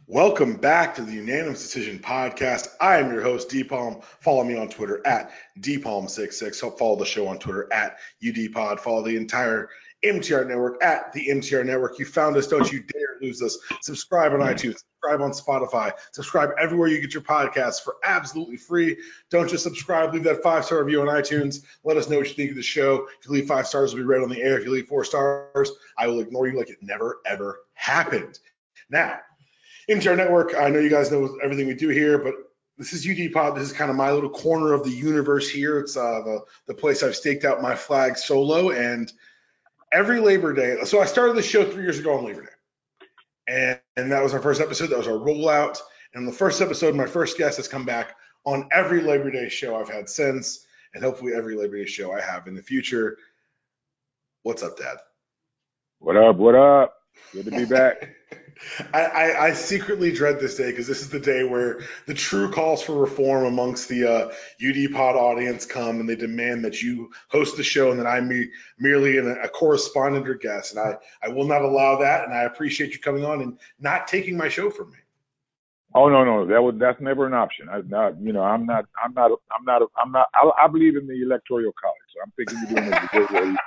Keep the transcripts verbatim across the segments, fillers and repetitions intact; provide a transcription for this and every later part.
Welcome back to the Unanimous Decision Podcast. I am your host, D Palm. Follow me on Twitter at D Palm sixty-six. Help follow the show on Twitter at U D Pod. Follow the entire M T R Network at the M T R Network. You found us. Don't you dare lose us. Subscribe on iTunes. Subscribe on Spotify. Subscribe everywhere you get your podcasts for absolutely free. Don't just subscribe. Leave that five-star review on iTunes. Let us know what you think of the show. If you leave five stars, we'll be read on the air. If you leave four stars, I will ignore you like it never, ever happened. Now, M T R Network, I know you guys know everything we do here, but this is U D Pod. This is kind of my little corner of the universe here. It's uh, the, the place I've staked out my flag solo. And every Labor Day, so I started the show three years ago on Labor Day. And, and that was our first episode. That was our rollout. And the first episode, my first guest has come back on every Labor Day show I've had since, and hopefully every Labor Day show I have in the future. What's up, Dad? What up? What up? Good to be back. I, I, I secretly dread this day because this is the day where the true calls for reform amongst the uh, U D Pod audience come, and they demand that you host the show and that I'm me, merely an, a correspondent or guest. And I, I will not allow that, and I appreciate you coming on and not taking my show from me. Oh no, no, that would that's never an option. I not, you know, I'm not, I'm not, I'm not, I'm not. I, I believe in the electoral college, so I'm thinking you're doing this a great way.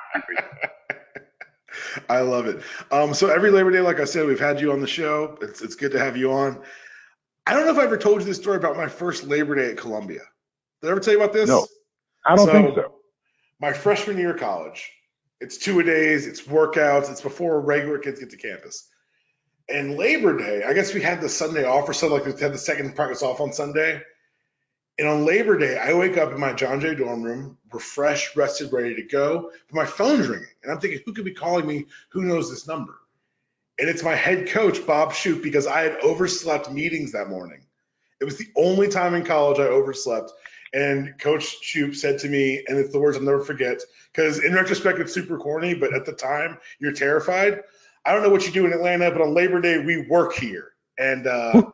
I love it. Um, so every Labor Day, like I said, we've had you on the show. It's it's good to have you on. I don't know if I ever told you this story about my first Labor Day at Columbia. Did I ever tell you about this? No, I don't so, think so. My freshman year of college, it's two-a-days, it's workouts, it's before regular kids get to campus. And Labor Day, I guess we had the Sunday off or something, like we had the second practice off on Sunday. And on Labor Day, I wake up in my John Jay dorm room, refreshed, rested, ready to go. But my phone's ringing. And I'm thinking, who could be calling me? Who knows this number? And it's my head coach, Bob Shoop, because I had overslept meetings that morning. It was the only time in college I overslept. And Coach Shoop said to me, and it's the words I'll never forget, because in retrospect, it's super corny, but at the time, you're terrified. I don't know what you do in Atlanta, but on Labor Day, we work here. And uh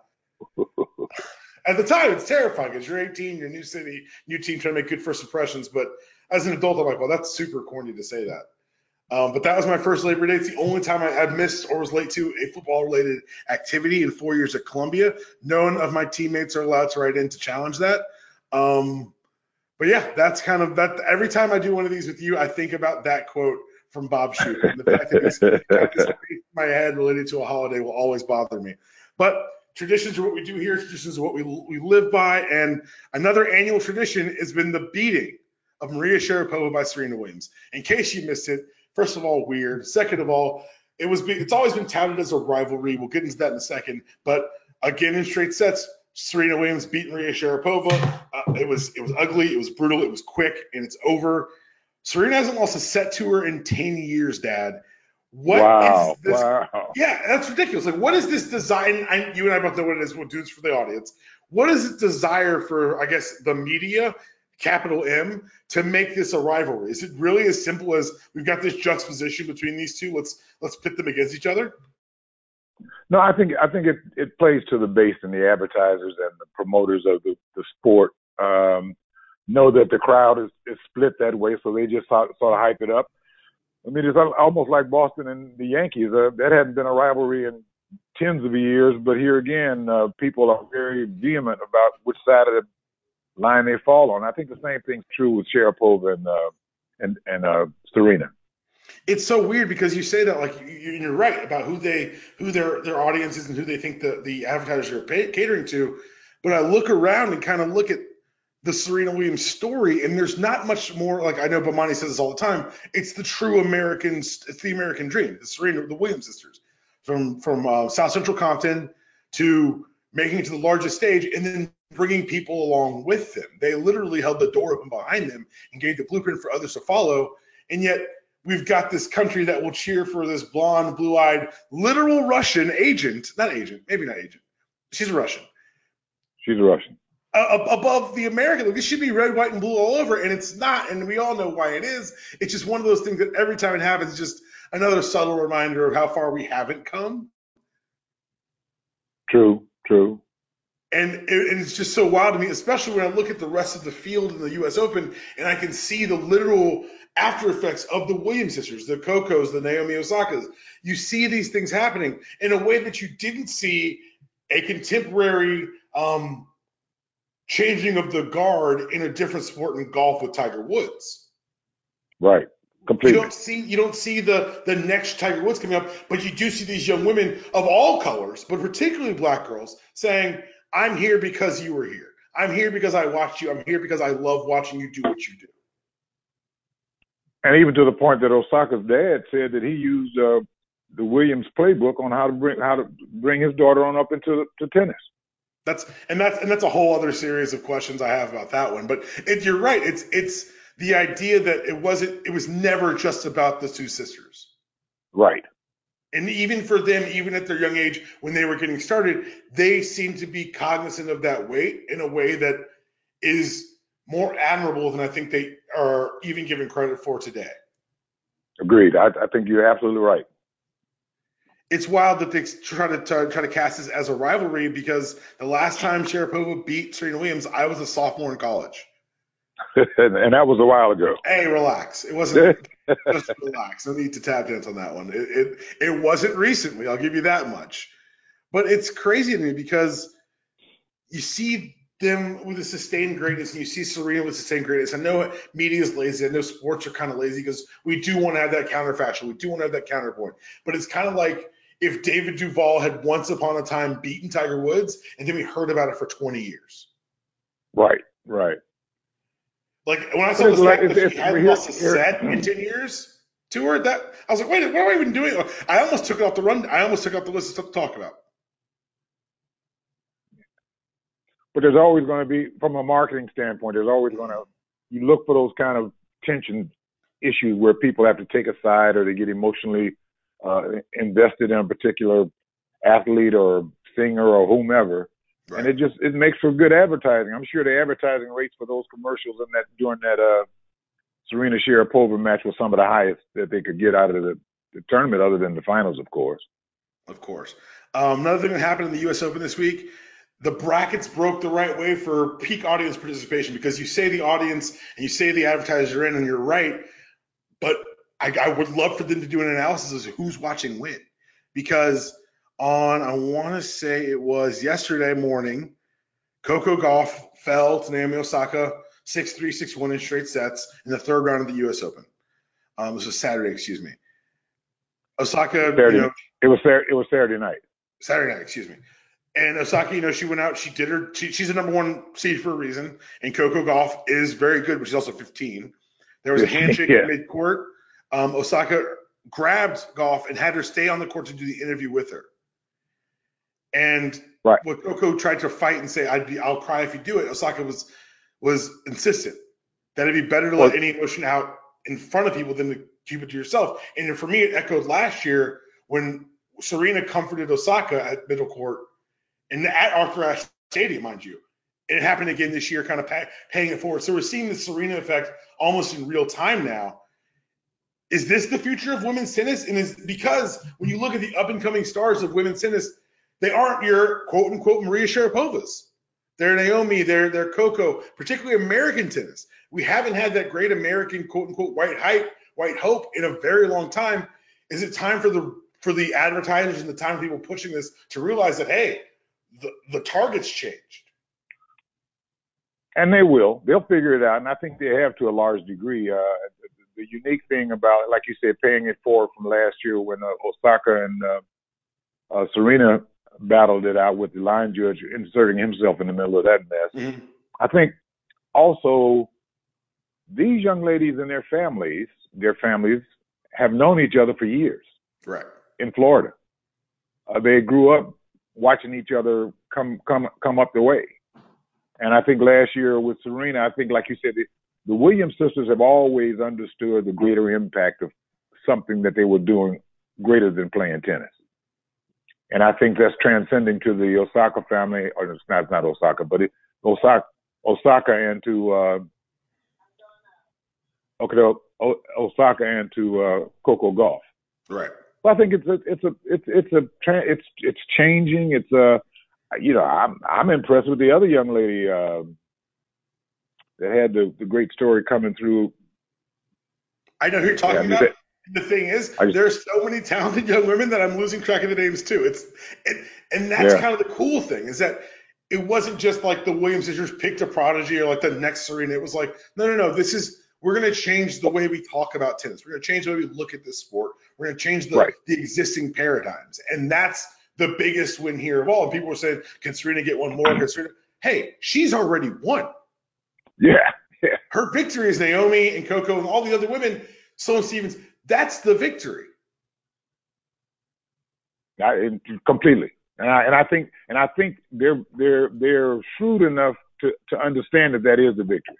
at the time, it's terrifying because you're eighteen, you're a new city, new team trying to make good first impressions. But as an adult, I'm like, well, that's super corny to say that. Um, but that was my first Labor Day. It's the only time I had missed or was late to a football-related activity in four years at Columbia. None of my teammates are allowed to write in to challenge that. Um, but yeah, that's kind of that. Every time I do one of these with you, I think about that quote from Bob Shoop. And the fact that he's got this in my head related to a holiday will always bother me. But traditions are what we do here. Traditions are what we we live by. And another annual tradition has been the beating of Maria Sharapova by Serena Williams. In case you missed it, first of all, weird. Second of all, it was it's always been touted as a rivalry. We'll get into that in a second. But again, in straight sets, Serena Williams beat Maria Sharapova. Uh, it was it was ugly. It was brutal. It was quick, and it's over. Serena hasn't lost a set to her in ten years, Dad. What wow, is this? Wow. Yeah, that's ridiculous. Like, what is this design? I, you and I both know what it is. We'll do this for the audience. What is this desire for, I guess, the media, capital M, to make this a rivalry? Is it really as simple as we've got this juxtaposition between these two? Let's let's pit them against each other. No, I think I think it, it plays to the base, and the advertisers and the promoters of the, the sport um, know that the crowd is, is split that way, so they just sort, sort of hype it up. I mean, it's almost like Boston and the Yankees. Uh, that hadn't been a rivalry in tens of years, but here again, uh, people are very vehement about which side of the line they fall on. I think the same thing's true with Sharapova and uh, and and uh, Serena. It's so weird because you say that, like, you're right about who they who their their audience is and who they think the the advertisers are pay, catering to. But I look around and kind of look at the Serena Williams story, and there's not much more. Like, I know Bomani says this all the time. It's the true American, it's the American dream. The Serena, the Williams sisters, from from uh, South Central Compton to making it to the largest stage, and then bringing people along with them. They literally held the door open behind them and gave the blueprint for others to follow. And yet, we've got this country that will cheer for this blonde, blue-eyed, literal Russian agent, not agent, maybe not agent. She's a Russian. She's a Russian. Uh, above the American. Like, this should be red, white, and blue all over, and it's not, and we all know why it is. It's just one of those things that every time it happens, it's just another subtle reminder of how far we haven't come. True, true. And, it, and it's just so wild to me, especially when I look at the rest of the field in the U S Open, and I can see the literal after effects of the Williams sisters, the Cocos, the Naomi Osakas. You see these things happening in a way that you didn't see a contemporary um, changing of the guard in a different sport in golf with Tiger Woods. Right. You Completely. don't see you don't see the the next Tiger Woods coming up, but you do see these young women of all colors, but particularly black girls, saying, "I'm here because you were here. I'm here because I watched you. I'm here because I love watching you do what you do." And even to the point that Osaka's dad said that he used uh, the Williams playbook on how to bring how to bring his daughter on up into to tennis. That's and that's and that's a whole other series of questions I have about that one. But it, you're right. It's it's the idea that it wasn't. It was never just about the two sisters. Right. And even for them, even at their young age, when they were getting started, they seem to be cognizant of that weight in a way that is more admirable than I think they are even given credit for today. Agreed. I, I think you're absolutely right. It's wild that they try to try to cast this as a rivalry because the last time Sharapova beat Serena Williams, I was a sophomore in college. And that was a while ago. Hey, relax. It wasn't just relax. No need to tap dance on that one. It, it it wasn't recently. I'll give you that much. But it's crazy to me because you see them with a sustained greatness and you see Serena with sustained greatness. I know media is lazy. I know sports are kind of lazy because we do want to have that counterfactual. We do want to have that counterpoint. But it's kind of like if David Duval had once upon a time beaten Tiger Woods and then we heard about it for twenty years. Right, right. Like when I saw the like, fact that it's, he hadn't here, lost a here, set in ten years to her, that I was like, wait, what am I even doing? I almost took it off the run. I almost took it off the list of stuff to talk about. But there's always going to be, from a marketing standpoint, there's always going to, you look for those kind of tension issues where people have to take a side or they get emotionally uh, invested in a particular athlete or singer or whomever. Right. And it just, it makes for good advertising. I'm sure the advertising rates for those commercials in that, during that uh, Serena Sharapova match was some of the highest that they could get out of the, the tournament, other than the finals, of course. Of course. Um, another thing that happened in the U S Open this week, the brackets broke the right way for peak audience participation because you say the audience and you say the advertisers are in, and you're right. But I, I would love for them to do an analysis of who's watching when. Because on, I want to say it was yesterday morning, Coco Gauff fell to Naomi Osaka six three, six one in straight sets in the third round of the U S Open. Um, this was Saturday, excuse me. Osaka, Saturday, you know, it was it was Saturday night. Saturday night, excuse me. And Osaka, you know, she went out, she did her, she, she's the number one seed for a reason. And Coco Gauff is very good, but she's also fifteen. There was a handshake yeah. at mid-court. Um, Osaka grabbed Gauff and had her stay on the court to do the interview with her. And right. what Coco tried to fight and say, I'd be, I'll cry if you do it, Osaka was was insistent that it'd be better to well, let any emotion out in front of people than to keep it to yourself. And for me, it echoed last year when Serena comforted Osaka at middle court and at Arthur Ashe Stadium, mind you. It happened again this year, kind of pay, paying it forward. So we're seeing the Serena effect almost in real time now. Is this the future of women's tennis? And is because when you look at the up-and-coming stars of women's tennis, they aren't your quote-unquote Maria Sharapovas. They're Naomi, they're, they're Coco, particularly American tennis. We haven't had that great American quote-unquote white hype, white hope in a very long time. Is it time for the for the advertisers and the time for people pushing this to realize that, hey, the, the target's changed? And they will. They'll figure it out, and I think they have to a large degree. Uh, the, the unique thing about it, like you said, paying it forward from last year when uh, Osaka and uh, uh, Serena battled it out with the line judge inserting himself in the middle of that mess. Mm-hmm. I think also these young ladies and their families, their families have known each other for years. Right. In Florida. Uh, they grew up watching each other come come come up the way. And I think last year with Serena, I think, like you said, the, the Williams sisters have always understood the greater impact of something that they were doing greater than playing tennis. And I think that's transcending to the Osaka family, or it's not, it's not Osaka, but it, Osaka, Osaka and to uh, okay, Osaka and to uh, Coco Gauff. Right. Well, I think it's a, it's a, it's it's a, it's it's changing. It's a, you know, I'm I'm impressed with the other young lady uh, that had the, the great story coming through. I know who you're talking yeah, about. The thing is, I just, there's so many talented young women that I'm losing track of the names too. It's it, and that's yeah, kind of the cool thing is that it wasn't just like the Williams sisters picked a prodigy or like the next Serena. It was like, no, no, no. This is we're going to change the way we talk about tennis. We're going to change the way we look at this sport. We're going to change the right. the existing paradigms, and that's the biggest win here of all. And people were saying, can Serena get one more? Can Serena? Hey, she's already won. Yeah, yeah. Her victory is Naomi and Coco and all the other women. Sloane Stevens. That's the victory. I, it, completely. And I and I think and I think they're they're they're shrewd enough to, to understand that that is the victory.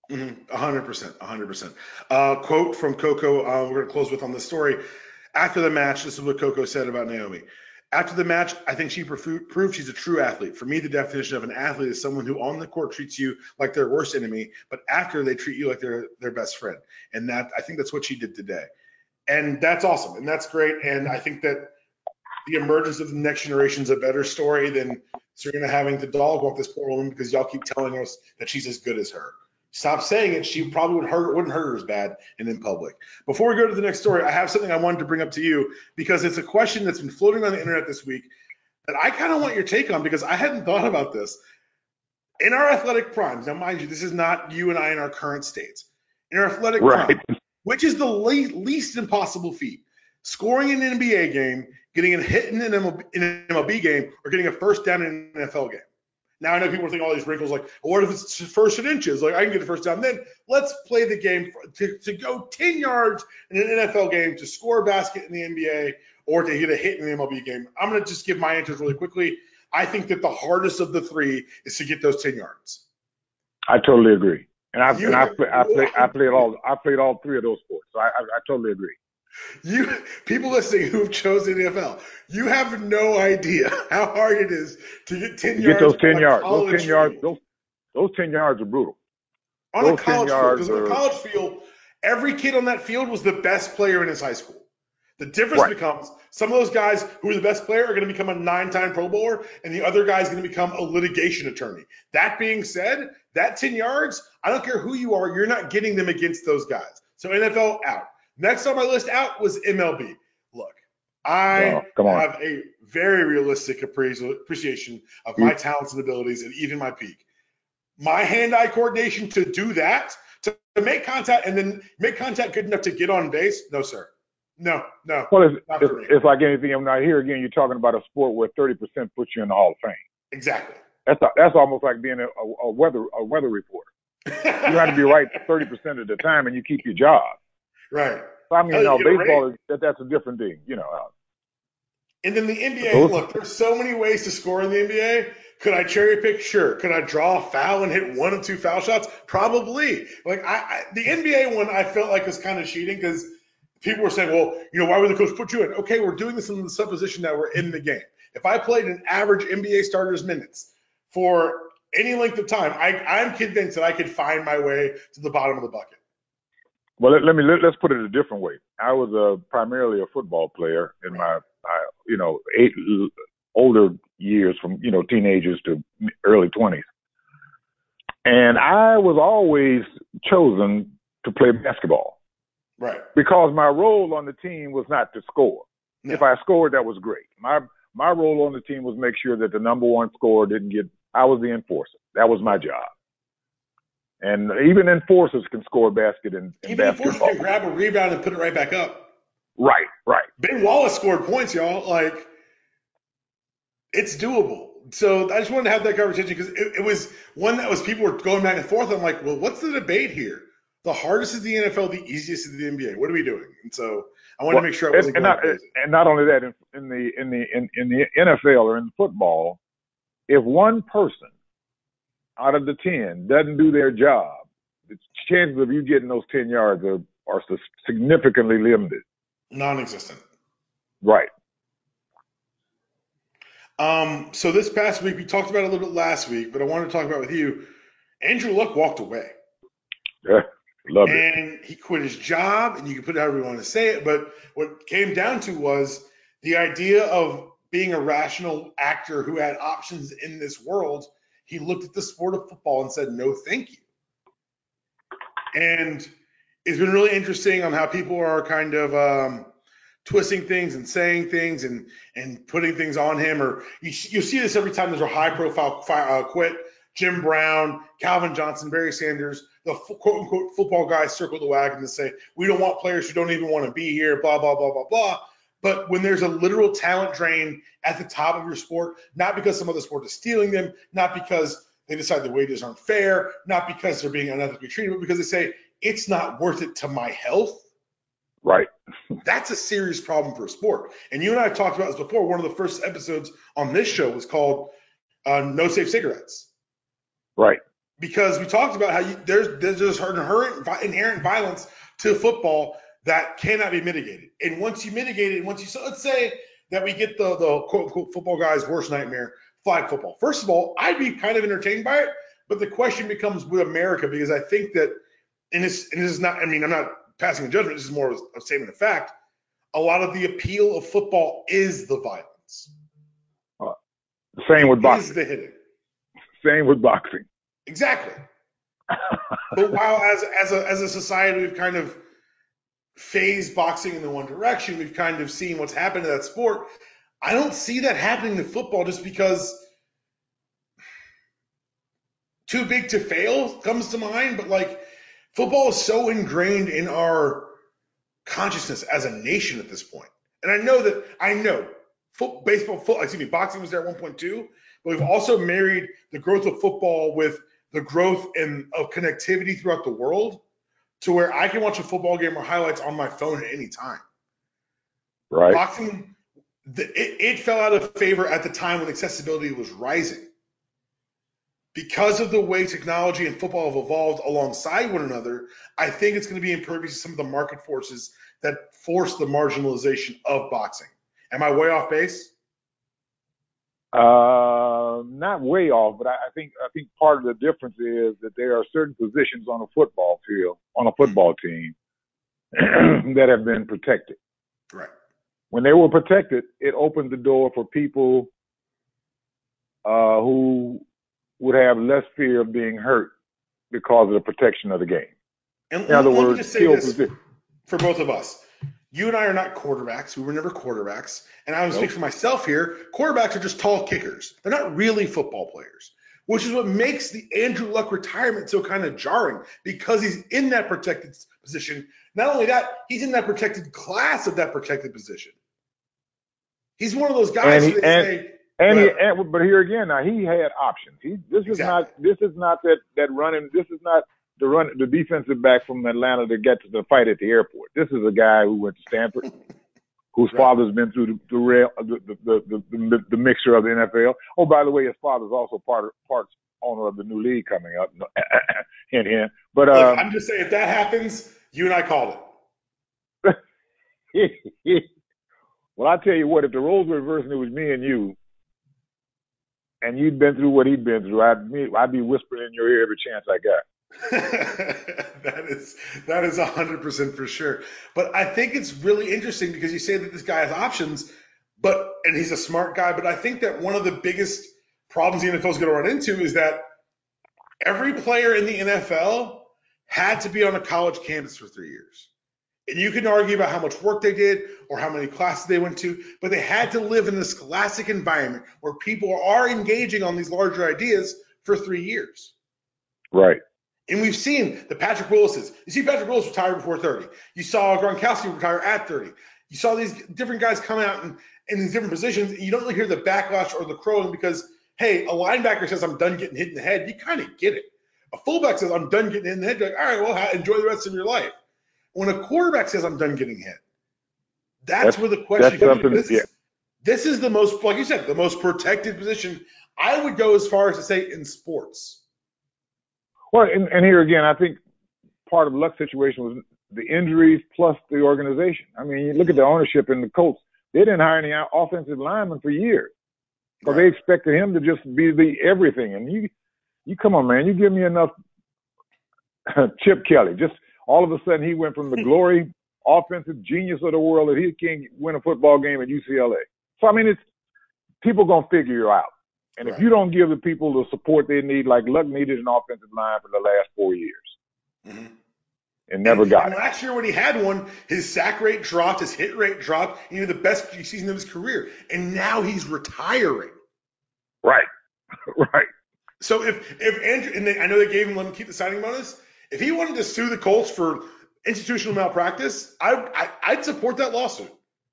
A hundred percent, a hundred percent. Uh, quote from Coco. Uh, we're going to close with on this story. After the match, this is what Coco said about Naomi. After the match, I think she proved she's a true athlete. For me, the definition of an athlete is someone who on the court treats you like their worst enemy, but after they treat you like they're their best friend. And that I think that's what she did today. And that's awesome. And that's great. And I think that the emergence of the next generation is a better story than Serena having to dog walk this poor woman because y'all keep telling us that she's as good as her. Stop saying it. She probably would hurt, wouldn't hurt her as bad and in public. Before we go to the next story, I have something I wanted to bring up to you because it's a question that's been floating on the internet this week that I kind of want your take on because I hadn't thought about this. In our athletic primes, now mind you, this is not you and I in our current states. In our athletic Right. prime, which is the least impossible feat? Scoring in an N B A game, getting a hit in an M L B game, or getting a first down in an N F L game. Now, I know people think all these wrinkles like, well, what if it's first and inches? Like, I can get a first down. Then let's play the game for, to, to go ten yards in an N F L game, to score a basket in the N B A, or to get a hit in the M L B game. I'm going to just give my answers really quickly. I think that the hardest of the three is to get those ten yards. I totally agree. And I You and I have, play, I play I played all I played all three of those sports. So I I, I totally agree. You people listening who've chosen the N F L, you have no idea how hard it is to get ten To yards. get those ten on a yards. Those college ten yards. field. Those those ten yards are brutal. On Those a ten college field, yards because on a are- college field, every kid on that field was the best player in his high school. The difference Right. becomes some of those guys who are the best player are going to become a nine-time Pro Bowler, and the other guy is going to become a litigation attorney. That being said, that ten yards, I don't care who you are, you're not getting them against those guys. So N F L out. Next on my list out was M L B. Look, I Oh, come on. have a very realistic appreciation of my talents and abilities and even my peak. My hand-eye coordination to do that, to make contact and then make contact good enough to get on base, no, sir. No, no. Well, it's, not it's, for me. it's like anything. I'm not here again. You're talking about a sport where thirty percent puts you in the Hall of Fame. Exactly. That's a, that's almost like being a, a, a weather a weather reporter. You have to be right thirty percent of the time, and you keep your job. Right. So, I mean, Hell, you know, you get a baseball is that, that's a different thing. You know. And then the N B A, Those- look, there's so many ways to score in the N B A. Could I cherry pick? Sure. Could I draw a foul and hit one or two foul shots? Probably. Like I, I the N B A one, I felt like was kind of cheating because people were saying, well, you know, why would the coach put you in? Okay, we're doing this in the supposition that we're in the game. If I played an average N B A starter's minutes for any length of time, I, I'm convinced that I could find my way to the bottom of the bucket. Well, let, let me let, let's put it a different way. I was a primarily a football player in my, my you know, eight older years, from you know teenagers to early twenties, and I was always chosen to play basketball. Right. Because my role on the team was not to score. No. If I scored, that was great. My my role on the team was make sure that the number one scorer didn't get. I was the enforcer. That was my job. And even enforcers can score a basket in, in Even basketball. enforcers can grab a rebound and put it right back up. Right, right. Ben Wallace scored points, y'all. Like, it's doable. So I just wanted to have that conversation because it, it was one that was people were going back and forth. I'm like, well, what's the debate here? The hardest is the N F L, the easiest is the N B A. What are we doing? And so I wanted Well, to make sure I wasn't and, going and, not, crazy. and not only that, in, in the in the in, in the N F L or in football, if one person out of the ten doesn't do their job, the chances of you getting those ten yards are, are significantly limited. Non-existent. Right. Um, so this past week, we talked about it a little bit last week, but I wanted to talk about it with you. Andrew Luck walked away. Yeah, love it. And he quit his job, and you can put it however you want to say it, but what came down to was the idea of being a rational actor who had options in this world. He looked at the sport of football and said, no, thank you. And it's been really interesting on how people are kind of um, twisting things and saying things and and putting things on him. Or you you see this every time there's a high profile uh, quit. Jim Brown, Calvin Johnson, Barry Sanders, the quote unquote football guys circle the wagon and say we don't want players who don't even want to be here. Blah blah blah blah blah. But when there's a literal talent drain at the top of your sport, not because some other sport is stealing them, not because they decide the wages aren't fair, not because they're being unethically treated, but because they say it's not worth it to my health. Right. That's a serious problem for a sport. And you and I have talked about this before. One of the first episodes on this show was called uh, No Safe Cigarettes. Right. Because we talked about how you, there's there's just inherent, inherent violence to football that cannot be mitigated. And once you mitigate it, once you so let's say that we get the the quote unquote football guy's worst nightmare, flag football. First of all, I'd be kind of entertained by it, but the question becomes with America, because I think that, and this and this is not, I mean, I'm not passing a judgment, this is more of a statement of fact. A lot of the appeal of football is the violence. Uh, same with boxing. Is the hitting. Same with boxing. Exactly. But while as as a as a society we've kind of phased boxing in the one direction, we've kind of seen what's happened to that sport. I don't see that happening to football just because too big to fail comes to mind, but like football is so ingrained in our consciousness as a nation at this point. And I know that I know foot, baseball, foot, excuse me, boxing was there at one point too, but we've also married the growth of football with the growth in of connectivity throughout the world, to where I can watch a football game or highlights on my phone at any time. Right. Boxing, the, it, it fell out of favor at the time when accessibility was rising. Because of the way technology and football have evolved alongside one another, I think it's going to be impervious to some of the market forces that force the marginalization of boxing. Am I way off base? Uh, not way off, but I, I think I think part of the difference is that there are certain positions on a football field, on a football team, that have been protected. Right. When they were protected, it opened the door for people uh, who would have less fear of being hurt because of the protection of the game. And In other let me words, just say skill this position. for both of us. You and I are not quarterbacks. We were never quarterbacks. And I would Nope. speak for myself here. Quarterbacks are just tall kickers. They're not really football players, which is what makes the Andrew Luck retirement so kind of jarring, because he's in that protected position. Not only that, he's in that protected class of that protected position. He's one of those guys And he- who they and- say, And, he, whatever. and but here again, now he had options. He this is Exactly. not this is not that that running. This is not the run the defensive back from Atlanta to get to the fight at the airport. This is a guy who went to Stanford, whose Right. father's been through the the, rail, the, the, the, the the mixture of the N F L. Oh, by the way, his father's also part part owner of the new league coming up. hint, hint. But Look, um, I'm just saying, if that happens, you and I called it. well, I tell you what, if the roles were reversed and it was me and you, and you'd been through what he'd been through, I'd be, I'd be whispering in your ear every chance I got. that is that is a hundred percent for sure. But I think it's really interesting because you say that this guy has options, but and he's a smart guy. But I think that one of the biggest problems the N F L is going to run into is that every player in the N F L had to be on a college campus for three years. And you can argue about how much work they did or how many classes they went to, but they had to live in this scholastic environment where people are engaging on these larger ideas for three years. Right. And we've seen the Patrick Willises. You see Patrick Willis retire before thirty. You saw Gronkowski retire at thirty. You saw these different guys come out in, in these different positions, and you don't really hear the backlash or the crowing because, hey, a linebacker says, I'm done getting hit in the head. You kind of get it. A fullback says, I'm done getting hit in the head. You're like, all right, well, enjoy the rest of your life. When a quarterback says, I'm done getting hit, that's, That's- where the question that's comes. something- This, yeah. is, this is the most, like you said, the most protected position. I would go as far as to say in sports. Well, and, and here again, I think part of Luck's situation was the injuries plus the organization. I mean, you look at the ownership and the Colts. They didn't hire any offensive linemen for years because Right. they expected him to just be the everything. And you, you come on, man, you give me enough Chip Kelly. Just all of a sudden, he went from the glory offensive genius of the world that he can't win a football game at U C L A. So I mean, it's people gonna figure you out. And Right. if you don't give the people the support they need, like Luck needed an offensive line for the last four years. Mm-hmm. and never and, got and it. last year when he had one, his sack rate dropped, his hit rate dropped. He had the best season of his career, and now he's retiring. Right, right. So if if Andrew, and they, I know they gave him let him keep the signing bonus. If he wanted to sue the Colts for institutional malpractice, I, I I'd support that lawsuit.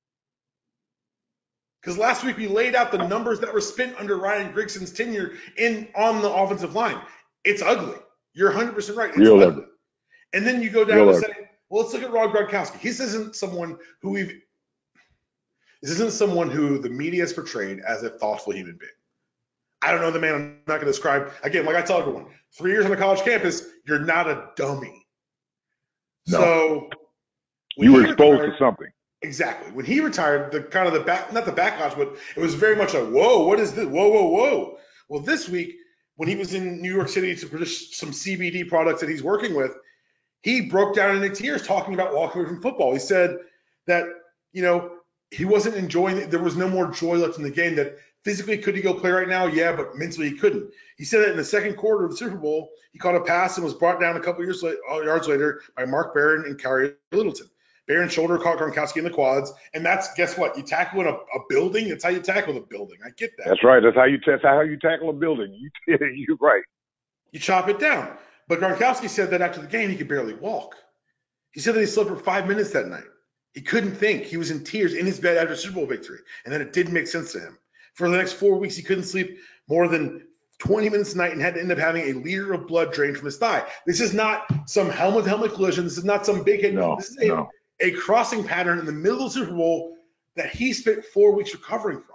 Because last week we laid out the numbers that were spent under Ryan Grigson's tenure in on the offensive line. It's ugly. You're one hundred percent right. It's Real ugly. ugly. And then you go down Real to ugly. say, well, let's look at Rob Gronkowski. This isn't someone who we've this isn't someone who the media has portrayed as a thoughtful human being. I don't know the man. I'm not going to describe. Again, like I tell everyone, three years on a college campus, you're not a dummy. No. So when You were he exposed retired- to something. Exactly. When he retired, the kind of the back, not the backlash, but it was very much like, whoa, what is this? Whoa, whoa, whoa. Well, this week, when he was in New York City to produce some C B D products that he's working with, he broke down into tears talking about walking away from football. He said that, you know, he wasn't enjoying it. There was no more joy left in the game, that physically could he go play right now? Yeah, but mentally he couldn't. He said that in the second quarter of the Super Bowl, he caught a pass and was brought down a couple years late, yards later by Mark Barron and Kyrie Littleton. Barron's shoulder caught Gronkowski in the quads, and that's, guess what? You tackle in a, a building. That's how you tackle the building. I get that. That's right. That's how you that's how you tackle a building. You you're right. You chop it down. But Gronkowski said that after the game, he could barely walk. He said that he slept for five minutes that night. He couldn't think. He was in tears in his bed after a Super Bowl victory, and then it didn't make sense to him. For the next four weeks, he couldn't sleep more than twenty minutes a night and had to end up having a liter of blood drained from his thigh. This is not some helmet-helmet collision. This is not some big hit. No, this is a, no. a crossing pattern in the middle of the Super Bowl that he spent four weeks recovering from.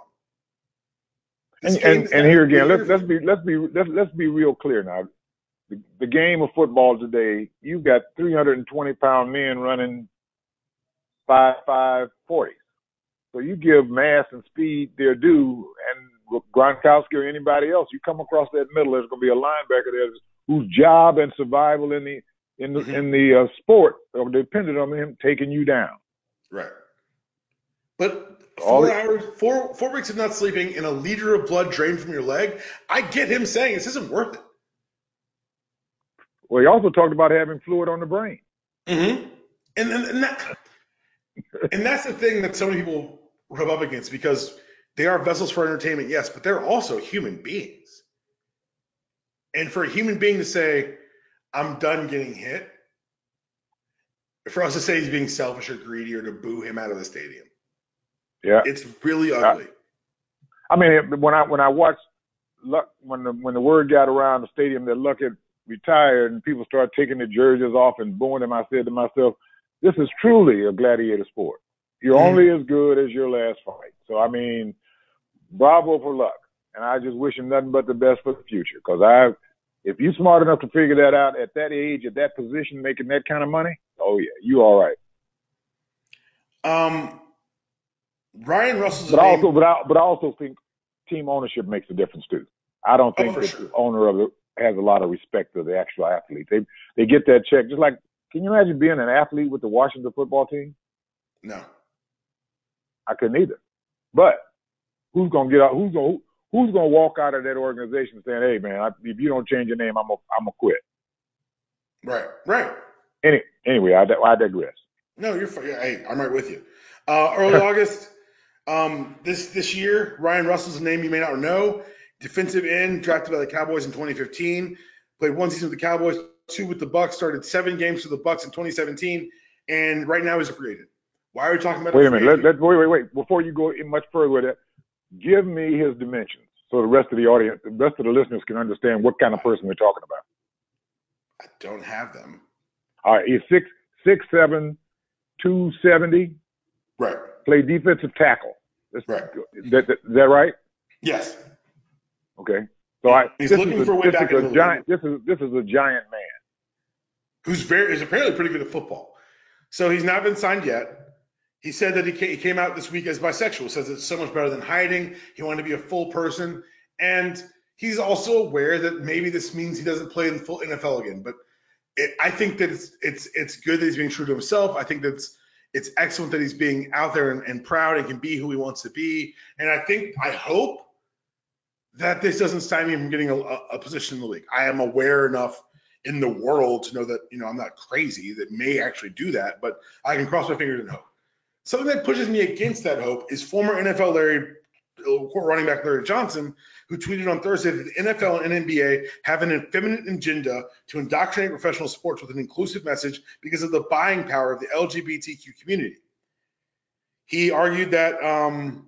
This And and, game's and not here a again, big let's let's be let's be let's let's be real clear now. The, the game of football today, you've got three hundred twenty pound men running five five forty. So you give mass and speed their due, and Gronkowski or anybody else, you come across that middle, there's going to be a linebacker there whose job and survival in the in the mm-hmm. in the uh, sport are dependent on him taking you down. Right. But four hours, four four weeks of not sleeping, and a liter of blood drained from your leg. I get him saying this isn't worth it. Well, he also talked about having fluid on the brain. Mm-hmm. And and, and that and that's the thing that so many people rub up against, because they are vessels for entertainment, yes, but they're also human beings. And for a human being to say, I'm done getting hit, for us to say he's being selfish or greedy or to boo him out of the stadium, yeah, it's really ugly. I, I mean, when I when I watched Luck, when the when the word got around the stadium that Luck had retired and people started taking their jerseys off and booing him, I said to myself, this is truly a gladiator sport. You're mm-hmm. only as good as your last fight. So, I mean, bravo for Luck. And I just wish him nothing but the best for the future. Because I, if you're smart enough to figure that out at that age, at that position, making that kind of money, oh, yeah, you all right. Um, Ryan Russell's but name. also, but I, but I also think team ownership makes a difference, too. I don't think oh, that sure. the owner of it has a lot of respect for the actual athlete. They they get that check. Just like, can you imagine being an athlete with the Washington football team? No. I couldn't either. But who's gonna get out? Who's gonna who's gonna walk out of that organization saying, "Hey, man, I, if you don't change your name, I'm a I'm a quit." Right, right. Any, anyway, I, I digress. No, you're fine. Hey, I'm right with you. Uh, early August, um, this this year, Ryan Russell's a name you may not know. Defensive end, drafted by the Cowboys in twenty fifteen. Played one season with the Cowboys, two with the Bucs. Started seven games for the Bucs in twenty seventeen, and right now he's a free agent. Why are we talking about? Wait a minute. Let, let, wait, wait, wait. Before you go much further with that, give me his dimensions so the rest of the audience, the rest of the listeners can understand what kind of person we're talking about. I don't have them. All right. He's six, six, seven, two seventy. Right. Play defensive tackle. That's, right. That, that, is that right? Yes. Okay. So I. He's this looking is for a, way this back is in a the giant. league. This is this is a giant man who's very is apparently pretty good at football. So he's not been signed yet. He said that he came out this week as bisexual. Says it's so much better than hiding. He wanted to be a full person, and he's also aware that maybe this means he doesn't play in the full N F L again. But it, I think that it's it's it's good that he's being true to himself. I think that's it's excellent that he's being out there and, and proud and can be who he wants to be. And I think I hope that this doesn't stymie him from getting a, a position in the league. I am aware enough in the world to know that, you know, I'm not crazy that may actually do that, but I can cross my fingers and hope. Something that pushes me against that hope is former N F L Larry running back Larry Johnson, who tweeted on Thursday that the N F L and N B A have an effeminate agenda to indoctrinate professional sports with an inclusive message because of the buying power of the L G B T Q community. He argued that um,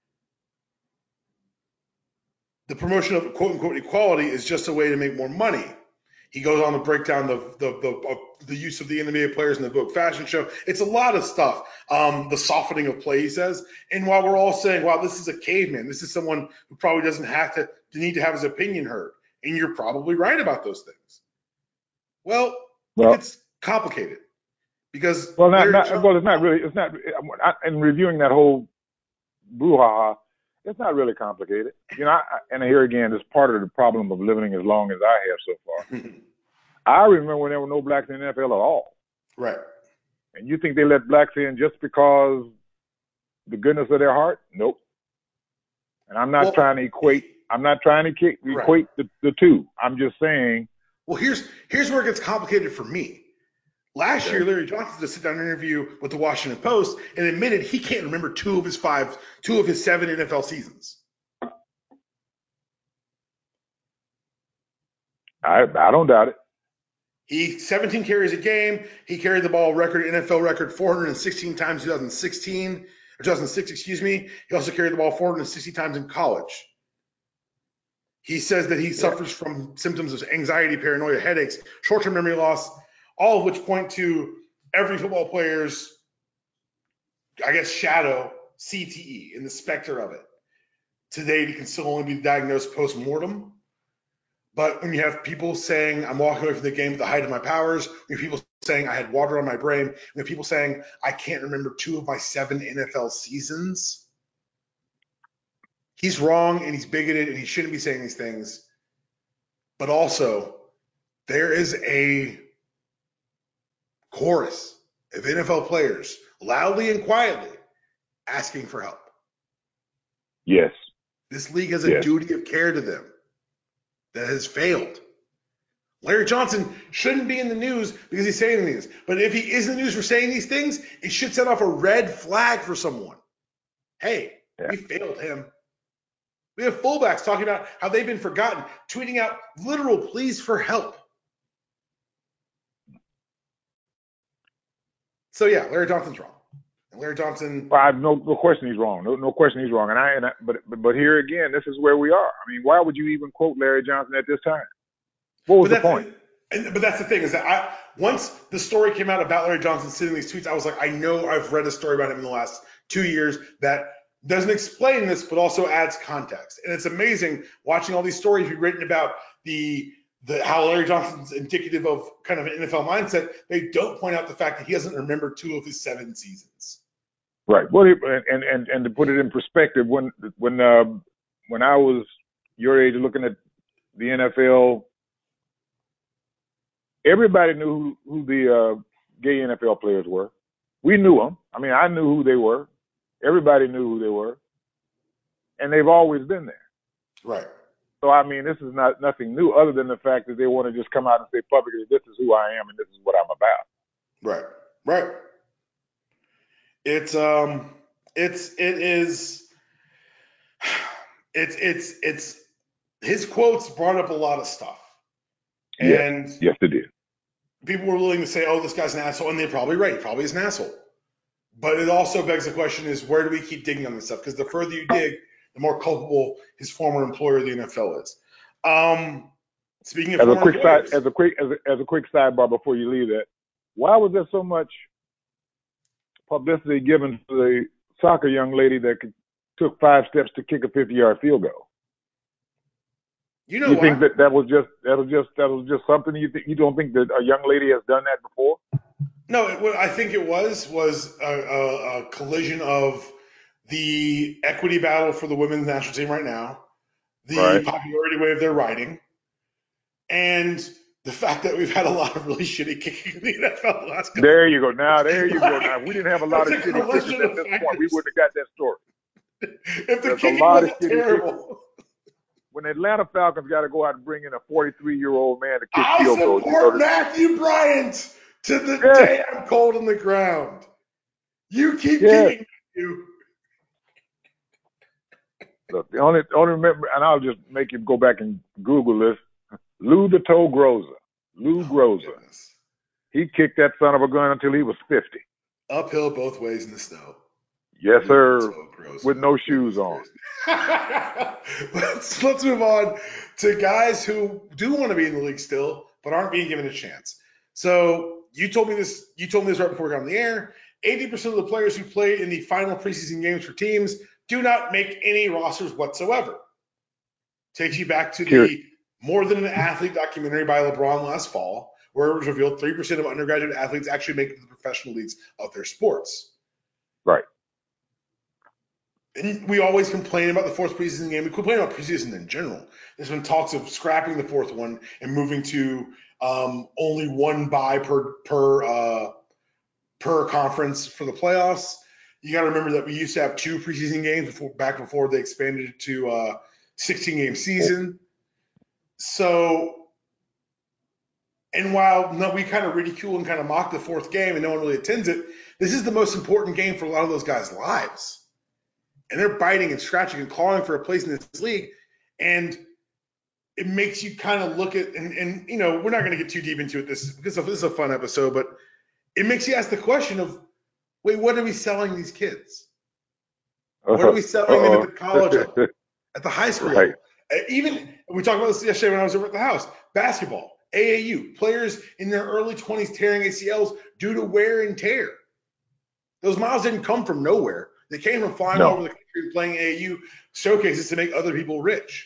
the promotion of quote-unquote equality is just a way to make more money. He goes on to break down the the the, uh, the use of the N B A players in the Vogue fashion show. It's a lot of stuff. Um, the softening of play, he says. And while we're all saying, wow, this is a caveman, this is someone who probably doesn't have to, to need to have his opinion heard. And you're probably right about those things. Well, well it's complicated because well, not, Larry not Johnson, well, it's not really. It's not. I, in reviewing that whole brouhaha, it's not really complicated. You know, I, and here again, it's part of the problem of living as long as I have so far. I remember when there were no blacks in the N F L at all. Right. And you think they let blacks in just because the goodness of their heart? Nope. And I'm not well, trying to equate. I'm not trying to equate right. the, the two. I'm just saying. Well, here's here's where it gets complicated for me. Last Okay. year, Larry Johnson did a sit-down interview with the Washington Post and admitted he can't remember two of his five, two of his seven N F L seasons. I I don't doubt it. He seventeen carries a game. He carried the ball record, N F L record, four hundred sixteen times in twenty sixteen, or two thousand six, excuse me. He also carried the ball four hundred sixty times in college. He says that he yeah. suffers from symptoms of anxiety, paranoia, headaches, short-term memory loss, all of which point to every football player's, I guess, shadow, C T E, in the specter of it. Today, he can still only be diagnosed post-mortem. But when you have people saying, I'm walking away from the game at the height of my powers, when you have people saying I had water on my brain, when you have people saying I can't remember two of my seven N F L seasons, he's wrong and he's bigoted and he shouldn't be saying these things. But also, there is a chorus of N F L players, loudly and quietly, asking for help. Yes. This league has a yes. duty of care to them that has failed. Larry Johnson shouldn't be in the news because he's saying these. But if he is in the news for saying these things, it should set off a red flag for someone. Hey, yeah. we failed him. We have fullbacks talking about how they've been forgotten, tweeting out literal pleas for help. So yeah, Larry Johnson's wrong. And Larry Johnson. Well, I have no, no question he's wrong. No, no question he's wrong. And I, and I but, but but here again, this is where we are. I mean, why would you even quote Larry Johnson at this time? What was the point? And, but that's the thing is that I once the story came out about Larry Johnson sending these tweets, I was like, I know I've read a story about him in the last two years that doesn't explain this, but also adds context. And it's amazing watching all these stories be written about the the how Larry Johnson's indicative of kind of an N F L mindset. They don't point out the fact that he doesn't remember two of his seven seasons. Right. Well, and and and to put it in perspective, when when uh, when I was your age, looking at the N F L, everybody knew who, who the uh, gay N F L players were. We knew them. I mean, I knew who they were. Everybody knew who they were, and they've always been there. Right. So I mean, this is not nothing new, other than the fact that they want to just come out and say publicly, "This is who I am and this is what I'm about." Right. Right. It's um, it's it is, it's it's it's his quotes brought up a lot of stuff, and yes, yes, it did. People were willing to say, "Oh, this guy's an asshole," and they're probably right. He probably is an asshole. But it also begs the question: is where do we keep digging on this stuff? Because the further you dig, the more culpable his former employer, the N F L, is. Um, speaking of as former a quick employers, side, as a quick as a, as a quick sidebar before you leave that, why was there so much publicity given to the soccer young lady that could, took five steps to kick a fifty-yard field goal? You know, you why? think that that was just that was just that was just something you think you don't think that a young lady has done that before? No, it, what I think it was was a, a, a collision of the equity battle for the women's national team right now, the right. popularity way of their writing, and the fact that we've had a lot of really shitty kicking in the N F L the last couple There you go. Now, there you go. Now, we didn't have a lot of shitty kicking at this point. We wouldn't have got that story. If the There's kicking wasn't terrible. when the Atlanta Falcons got to go out and bring in a forty-three-year-old man to kick I field goals. support You know, Matthew Bryant to the yes. day I'm cold on the ground. You keep yes. kicking you. Look, the only, only remember, and I'll just make you go back and Google this. Lou the Toe Groza. Lou Oh, Groza. goodness. He kicked that son of a gun until he was fifty. Uphill both ways in the snow. Yes, Lou sir. the Toe Groza. With no shoes on. let's, let's move on to guys who do want to be in the league still, but aren't being given a chance. So you told me this. You told me this right before we got on the air. eighty percent of the players who played in the final preseason games for teams do not make any rosters whatsoever. Takes you back to Sure. the More Than an Athlete documentary by LeBron last fall, where it was revealed three percent of undergraduate athletes actually make it to the professional leagues of their sports. Right. And we always complain about the fourth preseason game. We complain about preseason in general. There's been talks of scrapping the fourth one and moving to um, only one bye per per uh, per conference for the playoffs. You got to remember that we used to have two preseason games before, back before they expanded it to uh, sixteen game season. So, and while no, we kind of ridicule and kind of mock the fourth game and no one really attends it, this is the most important game for a lot of those guys' lives. And they're biting and scratching and clawing for a place in this league. And it makes you kind of look at, and, and you know, we're not going to get too deep into it this because this is a fun episode, but it makes you ask the question of, wait, what are we selling these kids? What are we selling them at the college level, at the high school Right. level? Even, we talked about this yesterday when I was over at the house, basketball, A A U, players in their early twenties tearing A C Ls due to wear and tear. Those miles didn't come from nowhere. They came from flying No. all over the country and playing A A U showcases to make other people rich.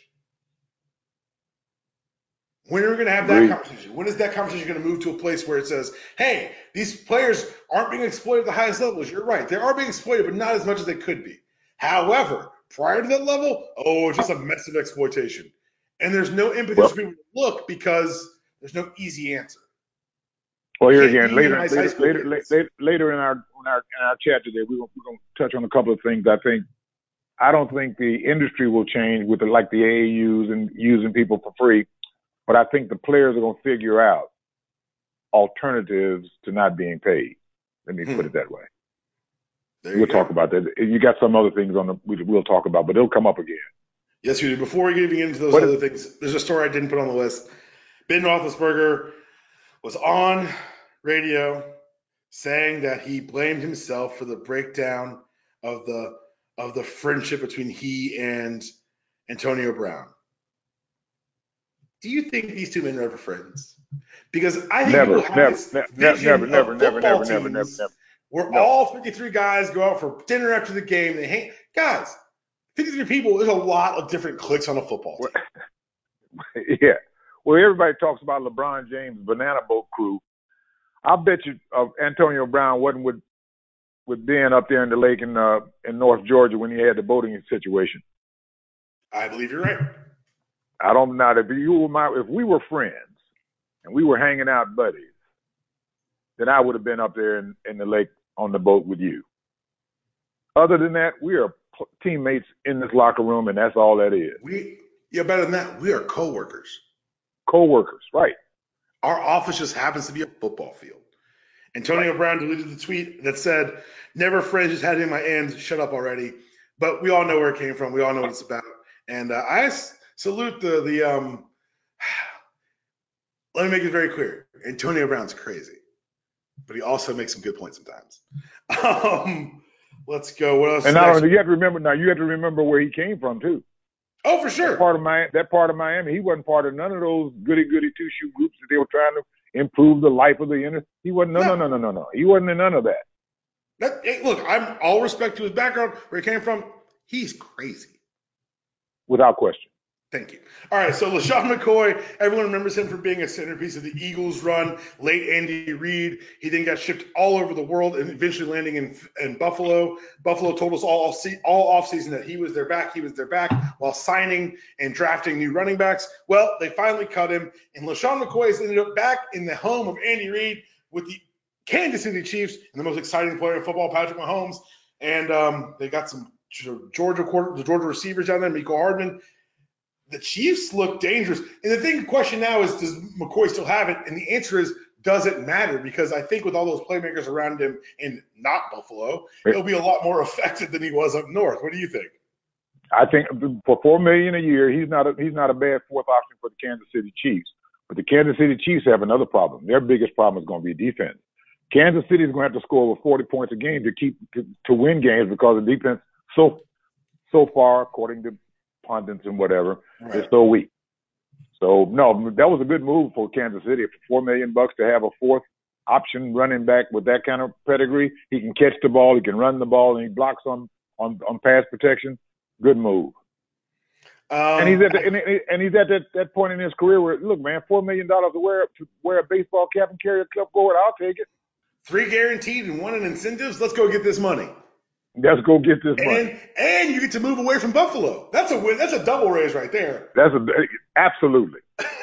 When are we going to have that Agreed. conversation? When is that conversation going to move to a place where it says, hey, these players aren't being exploited at the highest levels? You're right. They are being exploited, but not as much as they could be. However, prior to that level, oh, it's just a mess of exploitation. And there's no impetus Well- for people to look because there's no easy answer. Well, here Can't again, later, unionize later, high school later, kids. later, later in our in our in our chat today, we're gonna, we're going to touch on a couple of things. I think I don't think the industry will change with the, like the A A Us and using people for free, but I think the players are going to figure out alternatives to not being paid. Let me Hmm. put it that way. There We'll you go. talk about that. You got some other things on the we, we'll talk about, but it'll come up again. Yes, we do. Before we get even into those What other is- things, there's a story I didn't put on the list. Ben Roethlisberger was on radio saying that he blamed himself for the breakdown of the of the friendship between he and Antonio Brown. Do you think these two men are ever friends? Because I think Never, people have never, this ne- ne- vision never, of never, never, football never, never, never, teams never. where No. all fifty-three guys go out for dinner after the game. They hang. Guys, fifty-three people. There's a lot of different cliques on a football team. Yeah. Well, everybody talks about LeBron James' banana boat crew. I bet you uh, Antonio Brown wasn't with with Ben up there in the lake in uh, in North Georgia when he had the boating situation. I believe you're right. I don't know if you were my if we were friends and we were hanging out buddies, then I would have been up there in, in the lake on the boat with you. Other than that, we are p- teammates in this locker room, and that's all that is. We, yeah, better than that, we are coworkers. Co-workers, right? Our office just happens to be a football field. Antonio Brown deleted the tweet that said, never friends, just had it in my ends, shut up already. But we all know where it came from. We all know what it's about. And uh, I s- salute the, the um, let me make it very clear. Antonio Brown's crazy, but he also makes some good points sometimes. Um, let's go. What else? And not next? only you have to remember now, you have to remember where he came from too. Oh, for That sure. part of my that part of Miami, he wasn't part of none of those goody goody two shoe groups that they were trying to improve the life of the inner. He wasn't. No, no, no, no, no, no. He wasn't in none of that. That, hey, look, I'm all respect to his background, where he came from. He's crazy. Without question. Thank you. All right, so LaShawn McCoy, everyone remembers him for being a centerpiece of the Eagles run, late Andy Reid. He then got shipped all over the world and eventually landing in, in Buffalo. Buffalo told us all, all offseason that he was their back, he was their back, while signing and drafting new running backs. Well, they finally cut him, and LaShawn McCoy has ended up back in the home of Andy Reid with the Kansas City Chiefs and the most exciting player in football, Patrick Mahomes. And um, they got some Georgia quarter, the Georgia receivers down there, Mecole Hardman. the Chiefs look dangerous. And the thing, the question now is, does McCoy still have it? And the answer is, does it matter? Because I think with all those playmakers around him in not Buffalo, he'll be a lot more effective than he was up north. What do you think? I think for four million dollars a year, he's not a, he's not a bad fourth option for the Kansas City Chiefs. But the Kansas City Chiefs have another problem. Their biggest problem is going to be defense. Kansas City is going to have to score over forty points a game to keep to, to win games because the defense so so far, according to pundits and whatever, right. is so weak. So no, that was a good move for Kansas City for four million bucks to have a fourth option running back with that kind of pedigree. He can catch the ball, he can run the ball, and he blocks on on, on pass protection. Good move. Um, and he's at the, and, and he's at that, that point in his career where, look, man, four million dollars to wear to wear a baseball cap and carry a clipboard, I'll take it. Three guaranteed and one in incentives. Let's go get this money. Let's go get this and, money. And you get to move away from Buffalo. That's a win. That's a double raise right there. That's a absolutely.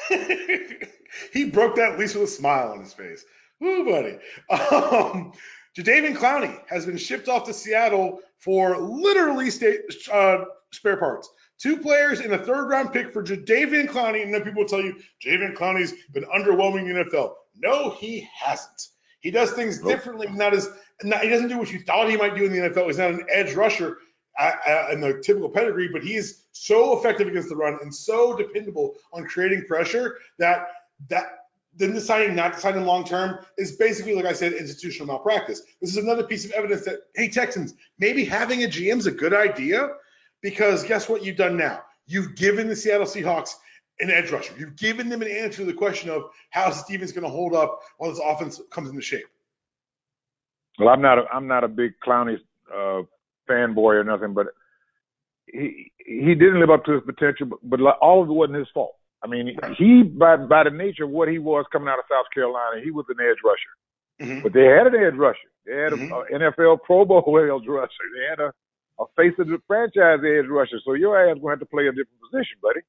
He broke that at least with a smile on his face. Woo, buddy. Um, Jadeveon Clowney has been shipped off to Seattle for literally state, uh, spare parts. Two players in a third-round pick for Jadeveon Clowney, and then people will tell you Jadeveon Clowney's been underwhelming in the N F L. No, he hasn't. He does things nope. differently. Not as not, he doesn't do what you thought he might do in the N F L. He's not an edge rusher uh, uh, in the typical pedigree, but he is so effective against the run and so dependable on creating pressure that that then deciding not to sign him long term is basically, like I said, institutional malpractice. This is another piece of evidence that, hey, Texans, maybe having a G M is a good idea, because guess what you've done now? You've given the Seattle Seahawks an edge rusher. You've given them an answer to the question of how Stevens going to hold up while this offense comes into shape. Well, I'm not a, I'm not a big Clowney uh, fanboy or nothing, but he he didn't live up to his potential, but, but all of it wasn't his fault. I mean, he, by by the nature of what he was coming out of South Carolina, he was an edge rusher. Mm-hmm. But they had an edge rusher. They had mm-hmm. an N F L Pro Bowl edge rusher. They had a, a face of the franchise edge rusher. So your ass going to have to play a different position, buddy.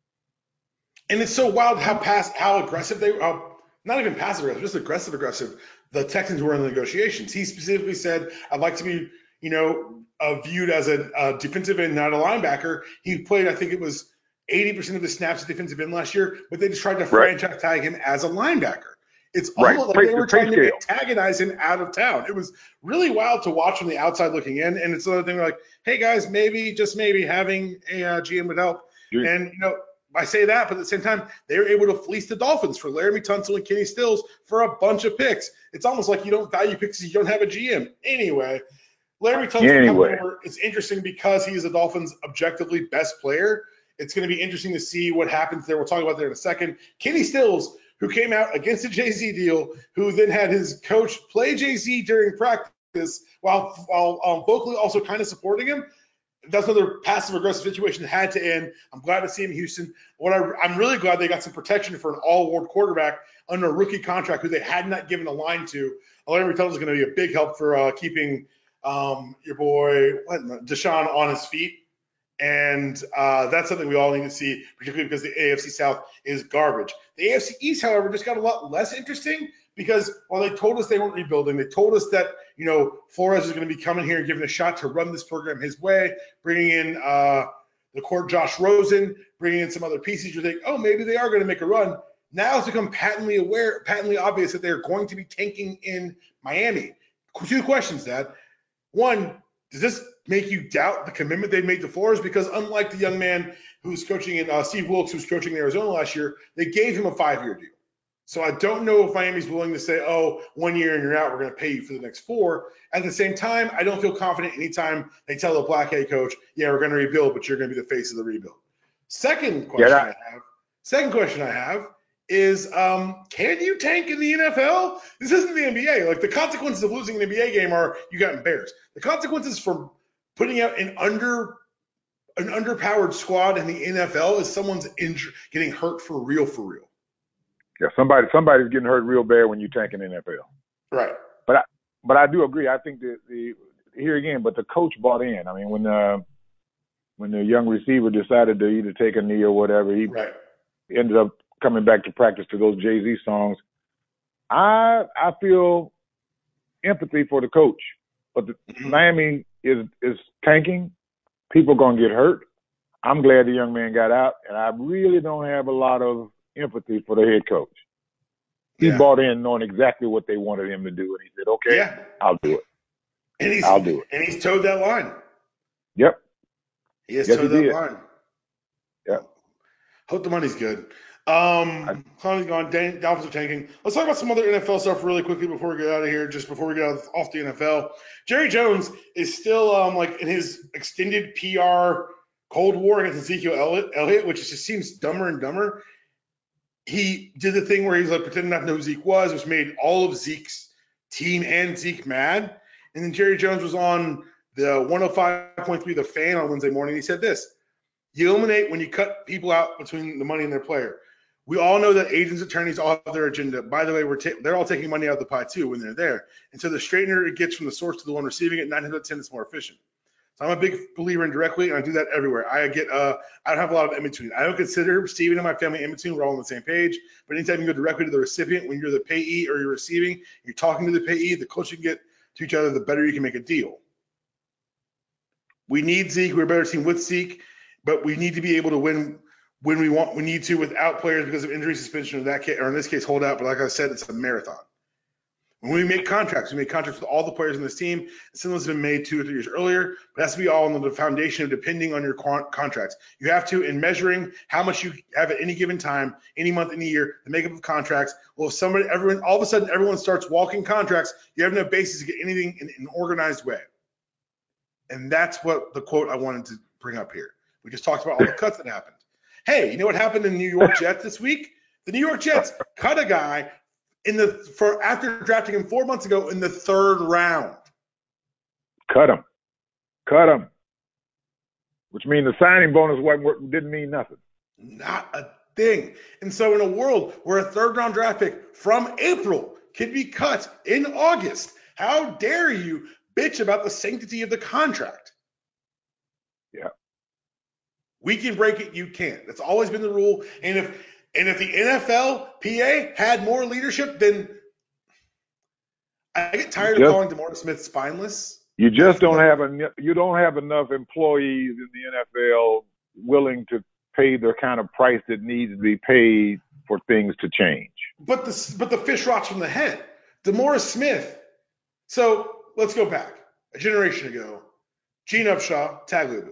And it's so wild how pass, how aggressive they uh, not even passive aggressive, just aggressive aggressive. The Texans were in the negotiations. He specifically said, "I'd like to be, you know, uh, viewed as a, a defensive end, not a linebacker." He played, I think it was eighty percent of the snaps at defensive end last year, but they just tried to right. franchise tag him as a linebacker. It's almost right. like pay, they were trying to antagonize him out of town. It was really wild to watch from the outside looking in. And it's another thing, we're like, hey guys, maybe, just maybe having a uh, G M would help. Dude. And, you know, I say that, but at the same time, they were able to fleece the Dolphins for Laramie Tunsil and Kenny Stills for a bunch of picks. It's almost like you don't value picks if you don't have a G M. Anyway, Laramie Tunsil anyway. is interesting because he's the Dolphins' objectively best player. It's going to be interesting to see what happens there. We'll talk about that in a second. Kenny Stills, who came out against the Jay-Z deal, who then had his coach play Jay-Z during practice while, while um, vocally also kind of supporting him. That's another passive-aggressive situation that had to end. I'm glad to see him in Houston. What I, I'm really glad they got some protection for an all-award quarterback under a rookie contract who they had not given a line to. Larry Tunsil is going to be a big help for uh, keeping um, your boy what, Deshaun on his feet. And uh, that's something we all need to see, particularly because the A F C South is garbage. The A F C East, however, just got a lot less interesting because while they told us they weren't rebuilding, they told us that, you know, Flores is going to be coming here and giving a shot to run this program his way, bringing in uh, the court Josh Rosen, bringing in some other pieces. You think, oh, maybe they are going to make a run. Now it's become patently aware, patently obvious that they're going to be tanking in Miami. Two questions, Dad. One, does this make you doubt the commitment they made to Flores? Because unlike the young man who's coaching in uh, Steve Wilkes, who was coaching in Arizona last year, they gave him a five-year deal. So I don't know if Miami's willing to say, oh, one year and you're out, we're going to pay you for the next four. At the same time, I don't feel confident anytime they tell the black head coach, yeah, we're going to rebuild, but you're going to be the face of the rebuild. Second question yeah, I have, second question I have is, um, can you tank in the N F L? This isn't the N B A. Like, the consequences of losing an N B A game are you got embarrassed. The consequences for putting out an under an underpowered squad in the N F L is someone's injured, getting hurt for real, for real. Yeah, somebody somebody's getting hurt real bad when you tank in the N F L. Right. But I but I do agree. I think that the here again, but the coach bought in. I mean, when uh, when the young receiver decided to either take a knee or whatever, he right. ended up coming back to practice to those Jay-Z songs. I I feel empathy for the coach, but the, mm-hmm. Miami is is tanking. People are gonna get hurt. I'm glad the young man got out, and I really don't have a lot of empathy for the head coach. He Yeah. bought in knowing exactly what they wanted him to do, and he said, "Okay, Yeah. I'll do it. And he's I'll do it." and he's towed that line. Yep. He has Yes, he towed that did. line. Yep. Hope the money's good. Um, Conley's gone. Dan, Dolphins are tanking. Let's talk about some other N F L stuff really quickly before we get out of here. Just before we get out off the N F L, Jerry Jones is still um, like in his extended P R Cold War against Ezekiel Elliott, Elliott, which just seems dumber and dumber. He did the thing where he's like pretending not to know who Zeke was, which made all of Zeke's team and Zeke mad. And then Jerry Jones was on the one oh five point three The Fan on Wednesday morning. He said this: "You eliminate when you cut people out between the money and their player. We all know that agents, attorneys all have their agenda. By the way, we're ta- they're all taking money out of the pie too when they're there. And so the straightener it gets from the source to the one receiving it, nine hundred ten is more efficient. So I'm a big believer in directly, and I do that everywhere. I get, uh, I don't have a lot of in between. I don't consider Steven and my family in between. We're all on the same page. But anytime you go directly to the recipient, when you're the payee or you're receiving, you're talking to the payee, the closer you get to each other, the better you can make a deal. We need Zeke. We're a better team with Zeke, but we need to be able to win when we want. We need to without players because of injury, suspension, or that case, or in this case, hold out. But like I said, it's a marathon. When we make contracts, we make contracts with all the players in this team. Some of them have been made two or three years earlier, but it has to be all on the foundation of depending on your contracts. You have to, in measuring how much you have at any given time, any month, any year, the makeup of contracts. Well, if somebody, everyone, all of a sudden, everyone starts walking contracts, you have no basis to get anything in an organized way. And that's what the quote I wanted to bring up here. We just talked about all the cuts that happened. Hey, you know what happened in the New York Jets this week? The New York Jets cut a guy in the for after drafting him four months ago in the third round. Cut him. Cut him. Which means the signing bonus wasn't, didn't mean nothing. Not a thing. And so in a world where a third round draft pick from April can be cut in August, how dare you bitch about the sanctity of the contract? Yeah. We can break it, you can't. That's always been the rule. And if and if the N F L P A had more leadership, then I get tired just, of calling DeMaurice Smith spineless. You just don't have en- you don't have enough employees in the N F L willing to pay the kind of price that needs to be paid for things to change. But the but the fish rots from the head. DeMaurice Smith. So let's go back a generation ago. Gene Upshaw, Tagliabue.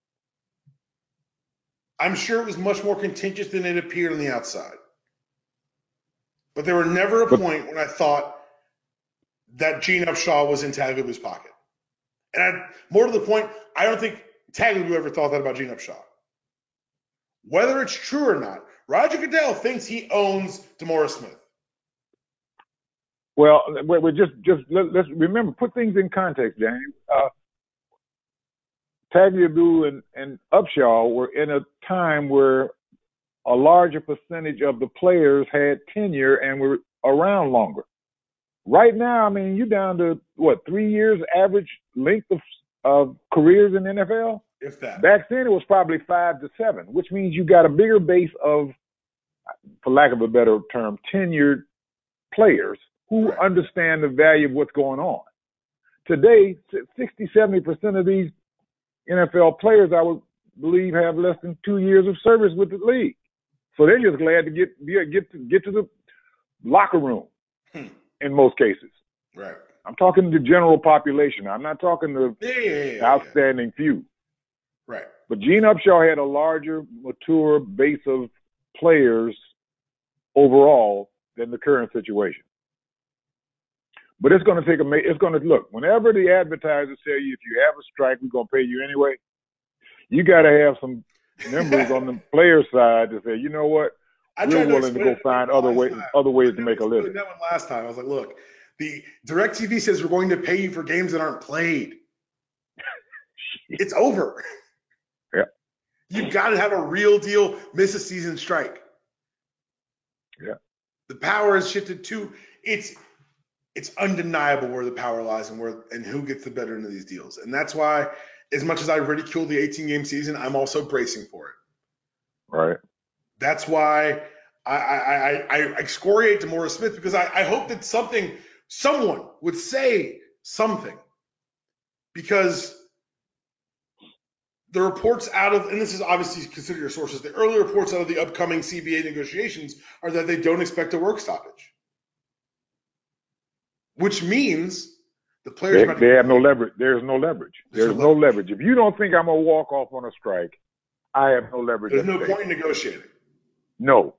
I'm sure it was much more contentious than it appeared on the outside. But there were never a point when I thought that Gene Upshaw was in Tagliabue's pocket. And I, more to the point, I don't think Tagliabue ever thought that about Gene Upshaw. Whether it's true or not, Roger Goodell thinks he owns DeMaurice Smith. Well, we just just let, let's remember, put things in context, James. Uh, Tagliabue and, and Upshaw were in a time where a larger percentage of the players had tenure and were around longer. Right now, I mean, you're down to, what, three years average length of, of careers in the N F L? If that. Back then, it was probably five to seven, which means you got a bigger base of, for lack of a better term, tenured players who right. understand the value of what's going on. Today, sixty, seventy percent of these N F L players, I would believe, have less than two years of service with the league. So they're just glad to get get to, get to the locker room hmm. in most cases. Right. I'm talking to the general population. I'm not talking to yeah, yeah, yeah, outstanding yeah. few. Right. But Gene Upshaw had a larger, mature base of players overall than the current situation. But it's going to take a, it's going to, look, whenever the advertisers tell you if you have a strike, we're going to pay you anyway, you got to have some members on the player side to say, you know what, I we're willing to go find other ways, other ways to make a living. That one last time, I was like, look, the DirecTV says we're going to pay you for games that aren't played. It's over. Yeah. You've got to have a real deal, miss a season strike. Yeah. The power has shifted to, it's, it's undeniable where the power lies and where and who gets the better into these deals. And that's why, as much as I ridicule the eighteen-game season, I'm also bracing for it. Right. That's why I, I, I, I excoriate DeMaurice Smith, because I, I hope that something, someone would say something. Because the reports out of, and this is obviously consider your sources, the early reports out of the upcoming C B A negotiations are that they don't expect a work stoppage, which means the players. They, they have no leverage. There's no leverage. There's, There's no, no leverage. leverage. If you don't think I'm gonna walk off on a strike, I have no leverage. There's no point in negotiating. No.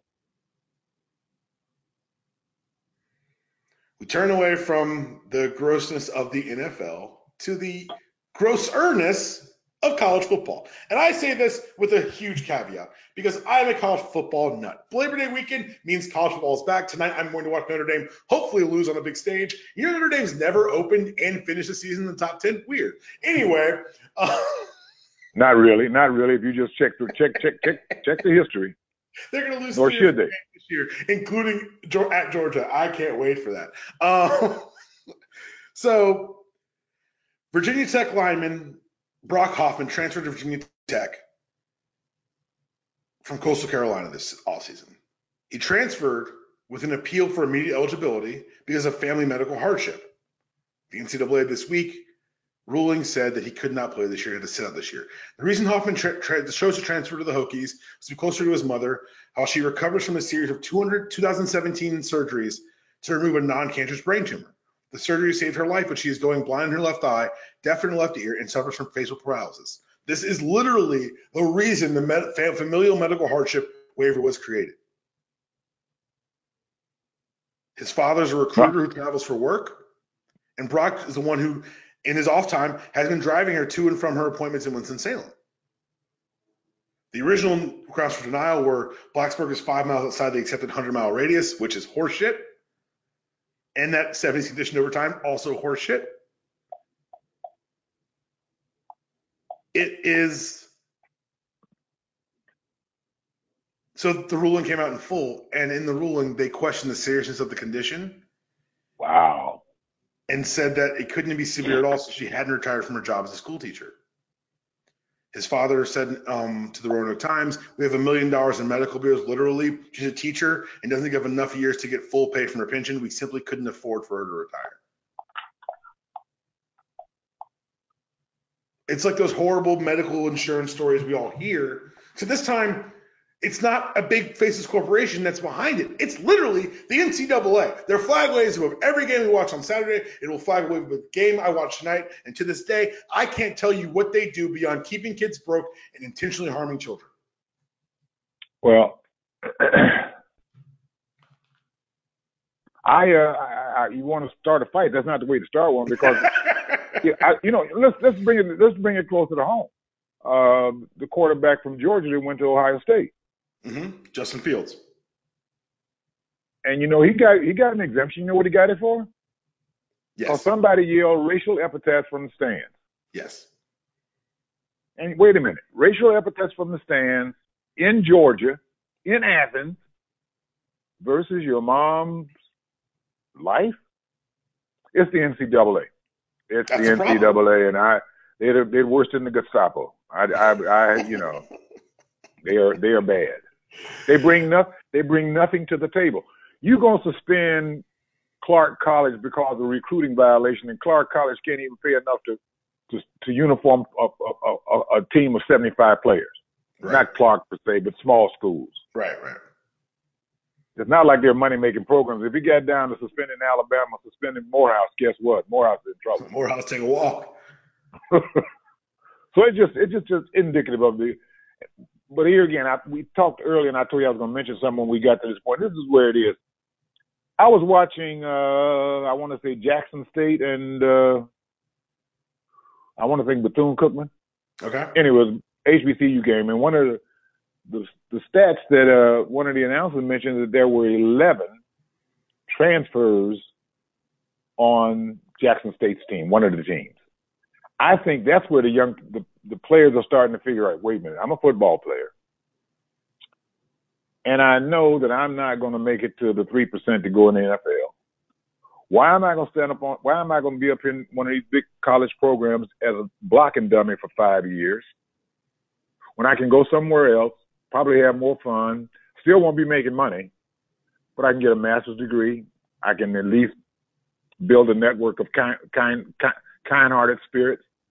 We turn away from the grossness of the N F L to the grosserness of college football. And I say this with a huge caveat because I'm a college football nut. Labor Day weekend means college football is back. Tonight I'm going to watch Notre Dame hopefully lose on a big stage. You know, Notre Dame's never opened and finished the season in the top ten. Weird. Anyway. Uh, not really. Not really. If you just check the check, check, check, check the history. They're going to lose or should they? This year, including at Georgia. I can't wait for that. Uh, so Virginia Tech lineman Brock Hoffman transferred to Virginia Tech from Coastal Carolina this offseason. He transferred with an appeal for immediate eligibility because of family medical hardship. The N C double A this week ruling said that he could not play this year. He had to sit out this year. The reason Hoffman tra- tra- chose to transfer to the Hokies was to be closer to his mother, how she recovers from a series of two hundred, twenty seventeen surgeries to remove a non-cancerous brain tumor. The surgery saved her life, but she is going blind in her left eye, deaf in her left ear, and suffers from facial paralysis. This is literally the reason the med- familial medical hardship waiver was created. His father's a recruiter who travels for work, and Brock is the one who, in his off time, has been driving her to and from her appointments in Winston-Salem. The original grounds for denial were Blacksburg is five miles outside the accepted hundred-mile radius, which is horseshit. And that seventies conditioned over time, also horseshit. It is. So the ruling came out in full, and in the ruling, they questioned the seriousness of the condition. Wow. And said that it couldn't be severe at all, so she hadn't retired from her job as a school teacher. His father said um, to the Roanoke Times, "We have a million dollars in medical bills, literally. She's a teacher and doesn't have enough years to get full pay from her pension. We simply couldn't afford for her to retire." It's like those horrible medical insurance stories we all hear. So this time, it's not a big faceless corporation that's behind it. It's literally the N C double A. Their flag waves above every game we watch on Saturday. It will flag wave the game I watch tonight. And to this day, I can't tell you what they do beyond keeping kids broke and intentionally harming children. Well, I, uh, I, I, you want to start a fight? That's not the way to start one because, I, you know, let's let's bring it let's bring it closer to home. Uh, the quarterback from Georgia that went to Ohio State. Mm-hmm. Justin Fields. And you know he got he got an exemption. You know what he got it for? Yes. Or somebody yelled racial epithets from the stands. Yes. And wait a minute, racial epithets from the stands in Georgia, in Athens, versus your mom's life? It's the N C double A. It's That's the N C double A, and I they're they're worse than the Gestapo. I, I, I you know, they are they are bad. They bring no, they bring nothing to the table. You're gonna suspend Clark College because of a recruiting violation, and Clark College can't even pay enough to to, to uniform a, a, a, a team of seventy-five players. Right. Not Clark per se, but small schools. Right, right. It's not like they're money-making programs. If you got down to suspending Alabama, suspending Morehouse, guess what? Morehouse is in trouble. Morehouse take a walk. So it's just it's just, just indicative of the. But here again, I, we talked earlier, and I told you I was going to mention something when we got to this point. This is where it is. I was watching, uh, I want to say Jackson State and uh, I want to think Bethune-Cookman. Okay. Anyway, H B C U game, and one of the the, the stats that uh, one of the announcers mentioned that there were eleven transfers on Jackson State's team, one of the teams. I think that's where the young the, the players are starting to figure out, wait a minute, I'm a football player. And I know that I'm not going to make it to the three percent to go in the N F L. Why am I going to stand up on, why am I going to be up in one of these big college programs as a blocking dummy for five years when I can go somewhere else, probably have more fun, still won't be making money, but I can get a master's degree. I can at least build a network of kind, kind, kind kind-hearted spirits.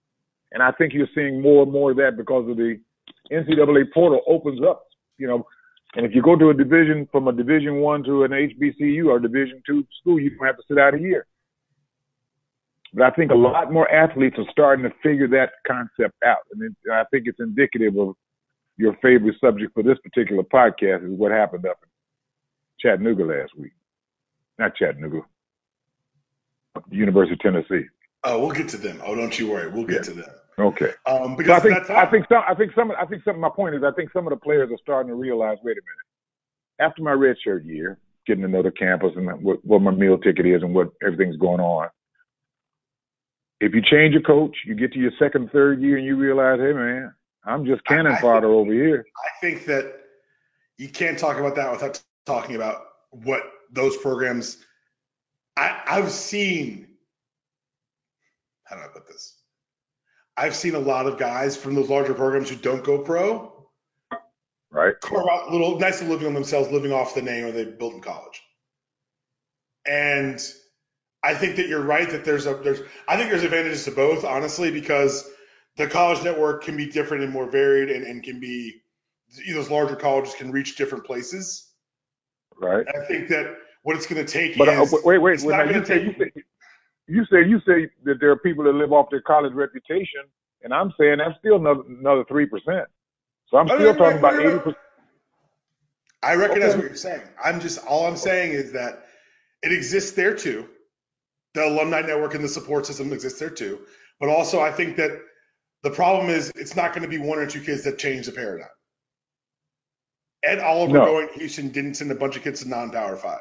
And I think you're seeing more and more of that because of the N C double A portal opens up, you know. And if you go to a division from a Division One to an H B C U or Division Two school, you don't have to sit out a year. But I think a lot more athletes are starting to figure that concept out, and it, I think it's indicative of your favorite subject for this particular podcast is what happened up in Chattanooga last week. Not Chattanooga, the University of Tennessee. Oh, we'll get to them. Oh, don't you worry, we'll get yeah. to them. Okay. Um, because so I think that's I think some I think some I think some. My point is I think some of the players are starting to realize. Wait a minute. After my redshirt year, getting to know the campus and what, what my meal ticket is and what everything's going on. If you change your coach, you get to your second, third year, and you realize, hey man, I'm just cannon I, I fodder think, over here. I think that you can't talk about that without talking about what those programs. I, I've seen. How do I put this? I've seen a lot of guys from those larger programs who don't go pro, right? Carve out little nice of living on themselves, living off the name they built in college. And I think that you're right that there's a there's I think there's advantages to both, honestly, because the college network can be different and more varied, and, and can be those larger colleges can reach different places. Right. And I think that what it's going to take but, is uh, wait wait it's wait. not Now, going you, to say, take. you say you say you say that there are people that live off their college reputation, and I'm saying that's still another another three percent. So I'm Oh, still no, talking no, about no, no. eighty percent. I recognize okay. what you're saying. I'm just all I'm saying is that it exists there too. The alumni network and the support system exists there too. But also, I think that the problem is it's not going to be one or two kids that change the paradigm. Ed Oliver no. going to Houston didn't send a bunch of kids to non-Power Five.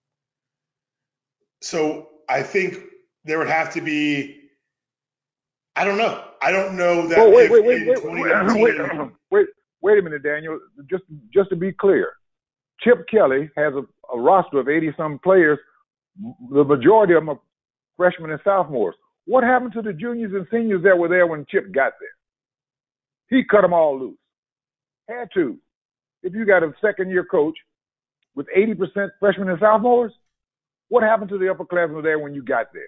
So I think there would have to be. I don't know. I don't know that. Oh wait if wait wait in wait twenty wait, nineteen, wait wait wait a minute, Daniel. Just just to be clear, Chip Kelly has a, a roster of eighty some players. The majority of them are freshmen and sophomores. What happened to the juniors and seniors that were there when Chip got there? He cut them all loose. Had to. If you got a second-year coach with eighty percent freshmen and sophomores, what happened to the upperclassmen there when you got there?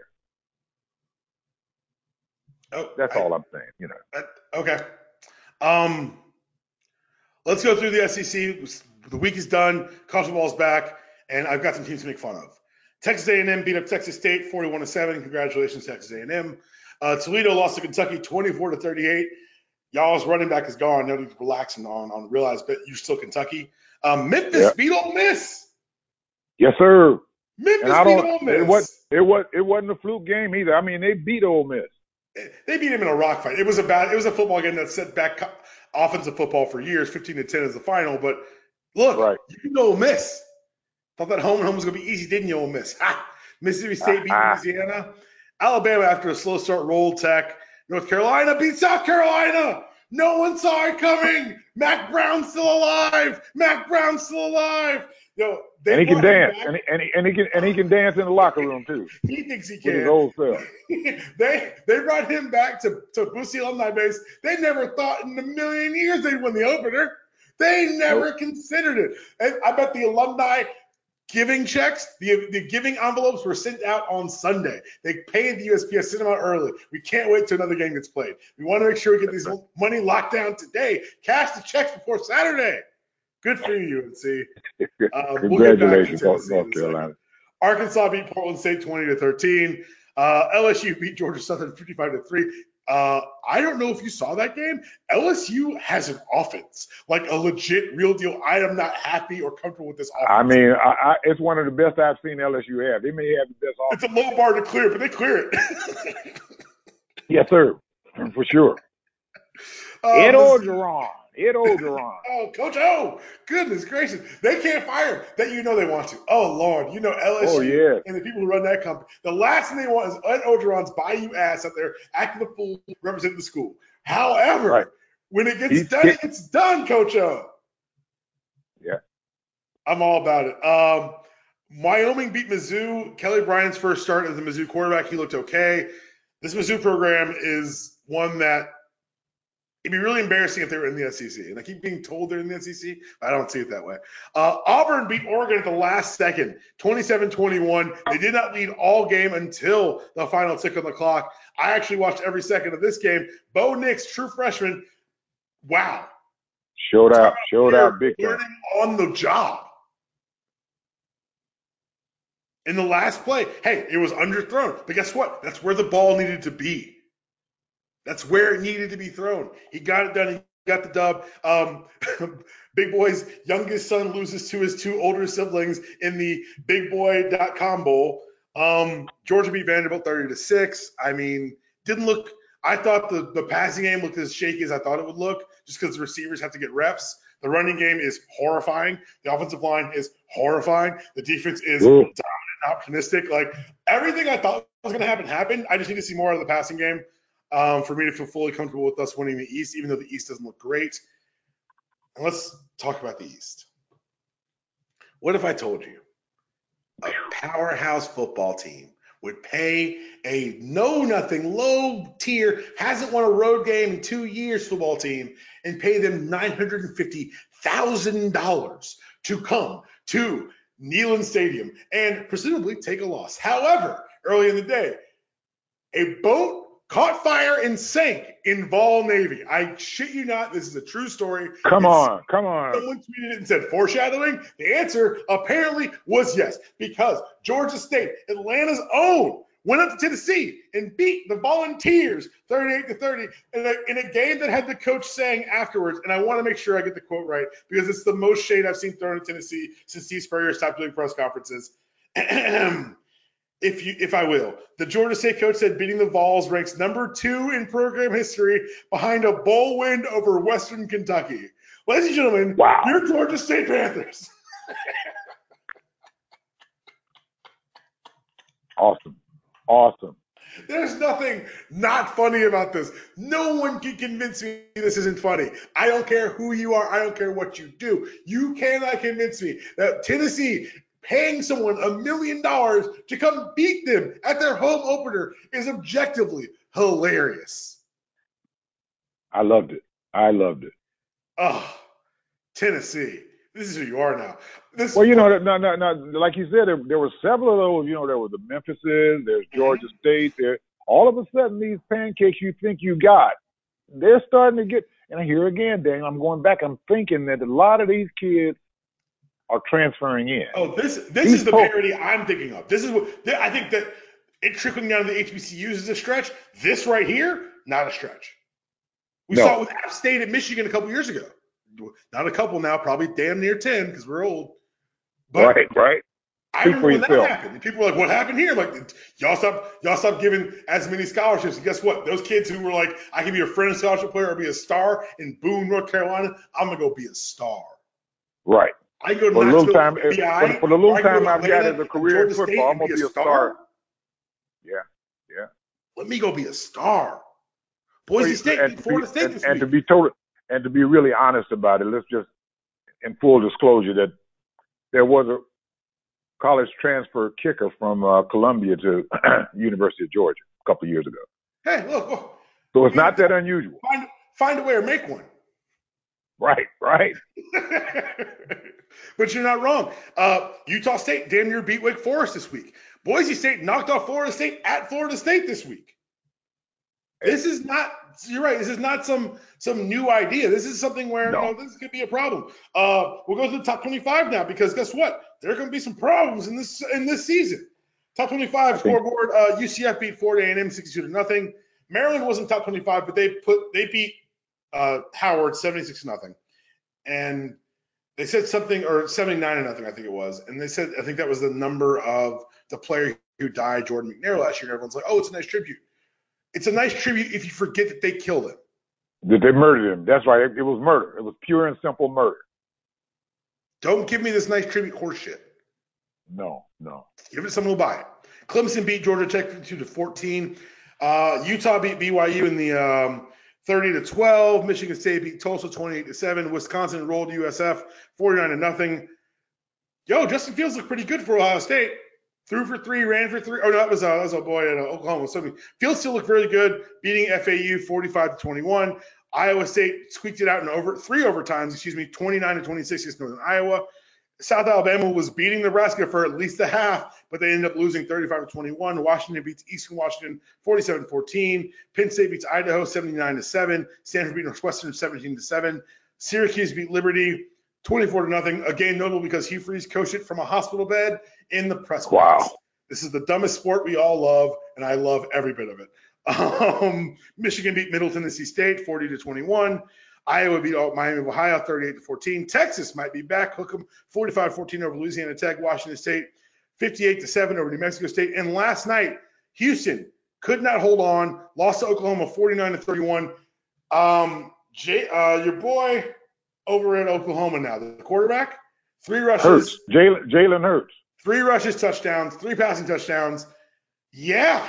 Oh, That's I, all I'm saying. You know. Uh, okay. Um, let's go through the S E C. The week is done. College football is back, and I've got some teams to make fun of. Texas A and M beat up Texas State forty-one to seven. Congratulations, Texas A and M. Uh, Toledo lost to Kentucky twenty-four to thirty-eight. Y'all's running back is gone. No need to relax on on realize, but you're still Kentucky. Um, Memphis yeah. beat Ole Miss. Yes, sir. Memphis and I beat don't, Ole Miss. It was it was it wasn't a fluke game either. I mean, they beat Ole Miss. They beat him in a rock fight. It was a bad. It was a football game that set back offensive football for years. fifteen to ten is the final. But look, right. you beat Ole Miss. Thought that home and home was going to be easy, didn't you, Ole Miss? Ha! Mississippi State beat Louisiana. Alabama, after a slow start, rolled Tech. North Carolina beat South Carolina. No one saw it coming. Mac Brown's still alive. Mac Brown's still alive. Yo, they and he can dance, and he, and, he, and he can and he can dance in the locker room too. He thinks he with can. His old self. they they brought him back to to Boosie alumni base. They never thought in a million years they'd win the opener. They never nope. considered it. And I bet the alumni giving checks, the the giving envelopes were sent out on Sunday. They paid the U S P S, sent them out early. We can't wait till another game gets played. We want to make sure we get this money locked down today. Cash the checks before Saturday. Good for you, U N C. Uh, Congratulations, we'll North Carolina. Arkansas beat Portland State twenty to thirteen. Uh, L S U beat Georgia Southern fifty-five to three. Uh, I don't know if you saw that game. L S U has an offense, like a legit, real deal. I am not happy or comfortable with this offense. I mean, I, I, it's one of the best I've seen L S U have. They may have the best offense. It's a low bar to clear, but they clear it. Yes, sir, for sure. Um, Ed Orgeron. Ed Orgeron. Oh, Coach O. Goodness gracious. They can't fire him. That you know they want to. Oh, Lord. You know L S U oh, yeah. and the people who run that company. The last thing they want is Ed Orgeron's Bayou ass out there acting the fool representing the school. However, right. when it gets He's done, kidding. It's done, Coach O. Yeah. I'm all about it. Um, Wyoming beat Mizzou. Kelly Bryant's first start as the Mizzou quarterback. He looked okay. This Mizzou program is one that It'd be really embarrassing if they were in the S E C. And I keep being told they're in the S E C. But I don't see it that way. Uh, Auburn beat Oregon at the last second, twenty-seven twenty-one. They did not lead all game until the final tick on the clock. I actually watched every second of this game. Bo Nix, true freshman, wow. Showed out, showed out big time. Learning on the job. In the last play, hey, it was underthrown. But guess what? That's where the ball needed to be. That's where it needed to be thrown. He got it done. He got the dub. Um, Big Boy's youngest son loses to his two older siblings in the big boy dot com bowl. Um, Georgia beat Vanderbilt thirty to six. I mean, didn't look – I thought the, the passing game looked as shaky as I thought it would look just because the receivers have to get reps. The running game is horrifying. The offensive line is horrifying. The defense is Ooh. dominant and opportunistic. Like, everything I thought was going to happen happened. I just need to see more of the passing game. Um, for me to feel fully comfortable with us winning the East, even though the East doesn't look great. And let's talk about the East. What if I told you a powerhouse football team would pay a know-nothing, low-tier, hasn't won a road game in two years football team and pay them nine hundred fifty thousand dollars to come to Neyland Stadium and presumably take a loss? However, early in the day, a boat caught fire and sank in Vol Navy. I shit you not. This is a true story. Come It's, on, come on. Someone tweeted it and said foreshadowing. The answer apparently was yes, because Georgia State, Atlanta's own, went up to Tennessee and beat the Volunteers thirty-eight to thirty in a, in a game that had the coach saying afterwards, and I want to make sure I get the quote right because it's the most shade I've seen thrown at Tennessee since Steve Spurrier stopped doing press conferences. If you, if I will, the Georgia State coach said beating the Vols ranks number two in program history behind a bowl win over Western Kentucky. Ladies and gentlemen, wow. Your Georgia State Panthers. Awesome. Awesome. There's nothing not funny about this. No one can convince me this isn't funny. I don't care who you are. I don't care what you do. You cannot convince me that Tennessee paying someone a million dollars to come beat them at their home opener is objectively hilarious. I loved it. I loved it. Oh, Tennessee. This is who you are now. This well, you know, no, no, no. Like you said, there, there were several of those. You know, there were the Memphises, there's Georgia mm-hmm. State. There, all of a sudden, these pancakes you think you got, they're starting to get. And here again, Daniel, I'm going back. I'm thinking that a lot of these kids are transferring in. Oh, this this is the parody I'm thinking of. This is what I think that it trickling down to the H B C Us is a stretch. This right here, not a stretch. We no. saw it with App State at Michigan a couple years ago. Not a couple now, probably damn near ten because we're old. But right, right. I remember when that happened. And people were like, "What happened here?" Like, y'all stop, y'all stop giving as many scholarships. And guess what? Those kids who were like, "I can be a friend scholarship player or be a star in Boone, North Carolina," I'm gonna go be a star. Right. I go to for, Knoxville, little time, B I, for, for the little time go I've got as a career in football, I'm going to be a star. star. Yeah, yeah. Let me go be a star. Boise well, State beat Florida State and, this and week. To be total, and to be really honest about it, let's just, in full disclosure, that there was a college transfer kicker from uh, Columbia to University of Georgia a couple of years ago. Hey, look. look so it's not that unusual. Find, find a way or make one. Right, right. But you're not wrong. Uh, Utah State damn near beat Wake Forest this week. Boise State knocked off Florida State at Florida State this week. This is not – you're right. This is not some some new idea. This is something where, no. you know, this could be a problem. Uh, we'll go to the top twenty-five now because guess what? There are going to be some problems in this in this season. Top twenty-five scoreboard, uh, U C F beat Florida A and M sixty-two to nothing. Maryland wasn't top twenty-five, but they put they beat uh, Howard seventy-six to nothing. And they said something, or seventy-nine to nothing, I think it was. And they said, I think that was the number of the player who died, Jordan McNair, last year. And everyone's like, oh, it's a nice tribute. It's a nice tribute if you forget that they killed him. That they murdered him. That's right. It, it was murder. It was pure and simple murder. Don't give me this nice tribute horse shit. No, no. Give it to someone who'll buy it. Clemson beat Georgia Tech fifty-two to fourteen. Uh, Utah beat B Y U in the um, thirty to twelve. Michigan State beat Tulsa twenty-eight to seven. Wisconsin rolled U S F forty-nine to nothing. Yo, Justin Fields looked pretty good for Ohio State. Threw for three, ran for three. Oh, no, that was, uh, that was a boy at uh, Oklahoma. So Fields still looked really good, beating F A U forty-five to twenty-one. Iowa State squeaked it out in over three overtimes, excuse me, twenty-nine to twenty-six against Northern Iowa. South Alabama was beating Nebraska for at least a half, but they ended up losing thirty-five to twenty-one. Washington beats Eastern Washington forty-seven to fourteen. Penn State beats Idaho seventy-nine to seven. Stanford beat Northwestern seventeen to seven. Syracuse beat Liberty twenty-four to nothing. A game notable because Hugh Freeze coached it from a hospital bed in the press Wow. box. This is the dumbest sport we all love, and I love every bit of it. Um, Michigan beat Middle Tennessee State forty to twenty-one. Iowa beat Miami of Ohio thirty-eight to fourteen. Texas might be back. Hook 'em forty-five fourteen over Louisiana Tech. Washington State fifty-eight to seven over New Mexico State. And last night, Houston could not hold on. Lost to Oklahoma forty-nine to thirty-one. Um, Jay, uh, your boy over at Oklahoma now, the quarterback, three rushes. Hurts. Jalen Jalen Hurts. Three rushes, touchdowns, three passing touchdowns. Yeah.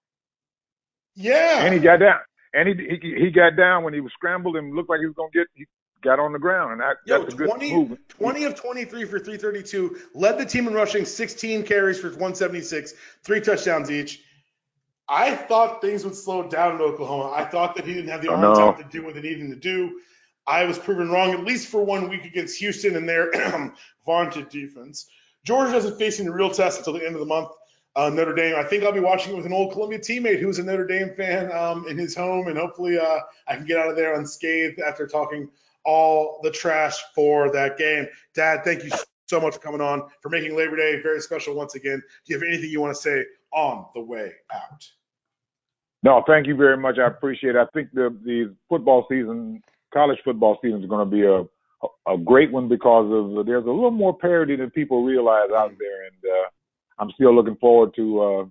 Yeah. And he got down. And he, he he got down when he was scrambled and looked like he was going to get – he got on the ground. And that, Yo, that's a good twenty, move. twenty of twenty-three for three thirty-two. Led the team in rushing, sixteen carries for one seventy-six, three touchdowns each. I thought things would slow down in Oklahoma. I thought that he didn't have the Oh, arms no. out to do what they needed to do. I was proven wrong, at least for one week against Houston and their vaunted defense. Georgia isn't facing the real test until the end of the month. Uh, Notre Dame. I think I'll be watching it with an old Columbia teammate who's a Notre Dame fan um, in his home, and hopefully uh, I can get out of there unscathed after talking all the trash for that game. Dad, thank you so much for coming on, for making Labor Day very special once again. Do you have anything you want to say on the way out? No, thank you very much. I appreciate it. I think the the football season, college football season, is going to be a a great one because of there's a little more parity than people realize out there, and uh, I'm still looking forward to uh,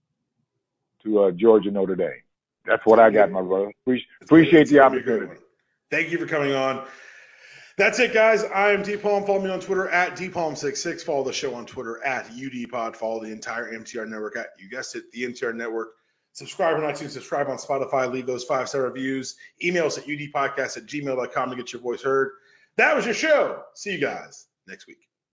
to uh, Georgia Notre Dame. That's what I got, my brother. Appreciate, appreciate the opportunity. Thank you for coming on. That's it, guys. I am D Palm. Follow me on Twitter at D Palm sixty-six. Follow the show on Twitter at U D Pod. Follow the entire M T R network at, you guessed it, the M T R network. Subscribe on iTunes, subscribe on Spotify, leave those five-star reviews. Email us at udpodcast at gmail dot com to get your voice heard. That was your show. See you guys next week.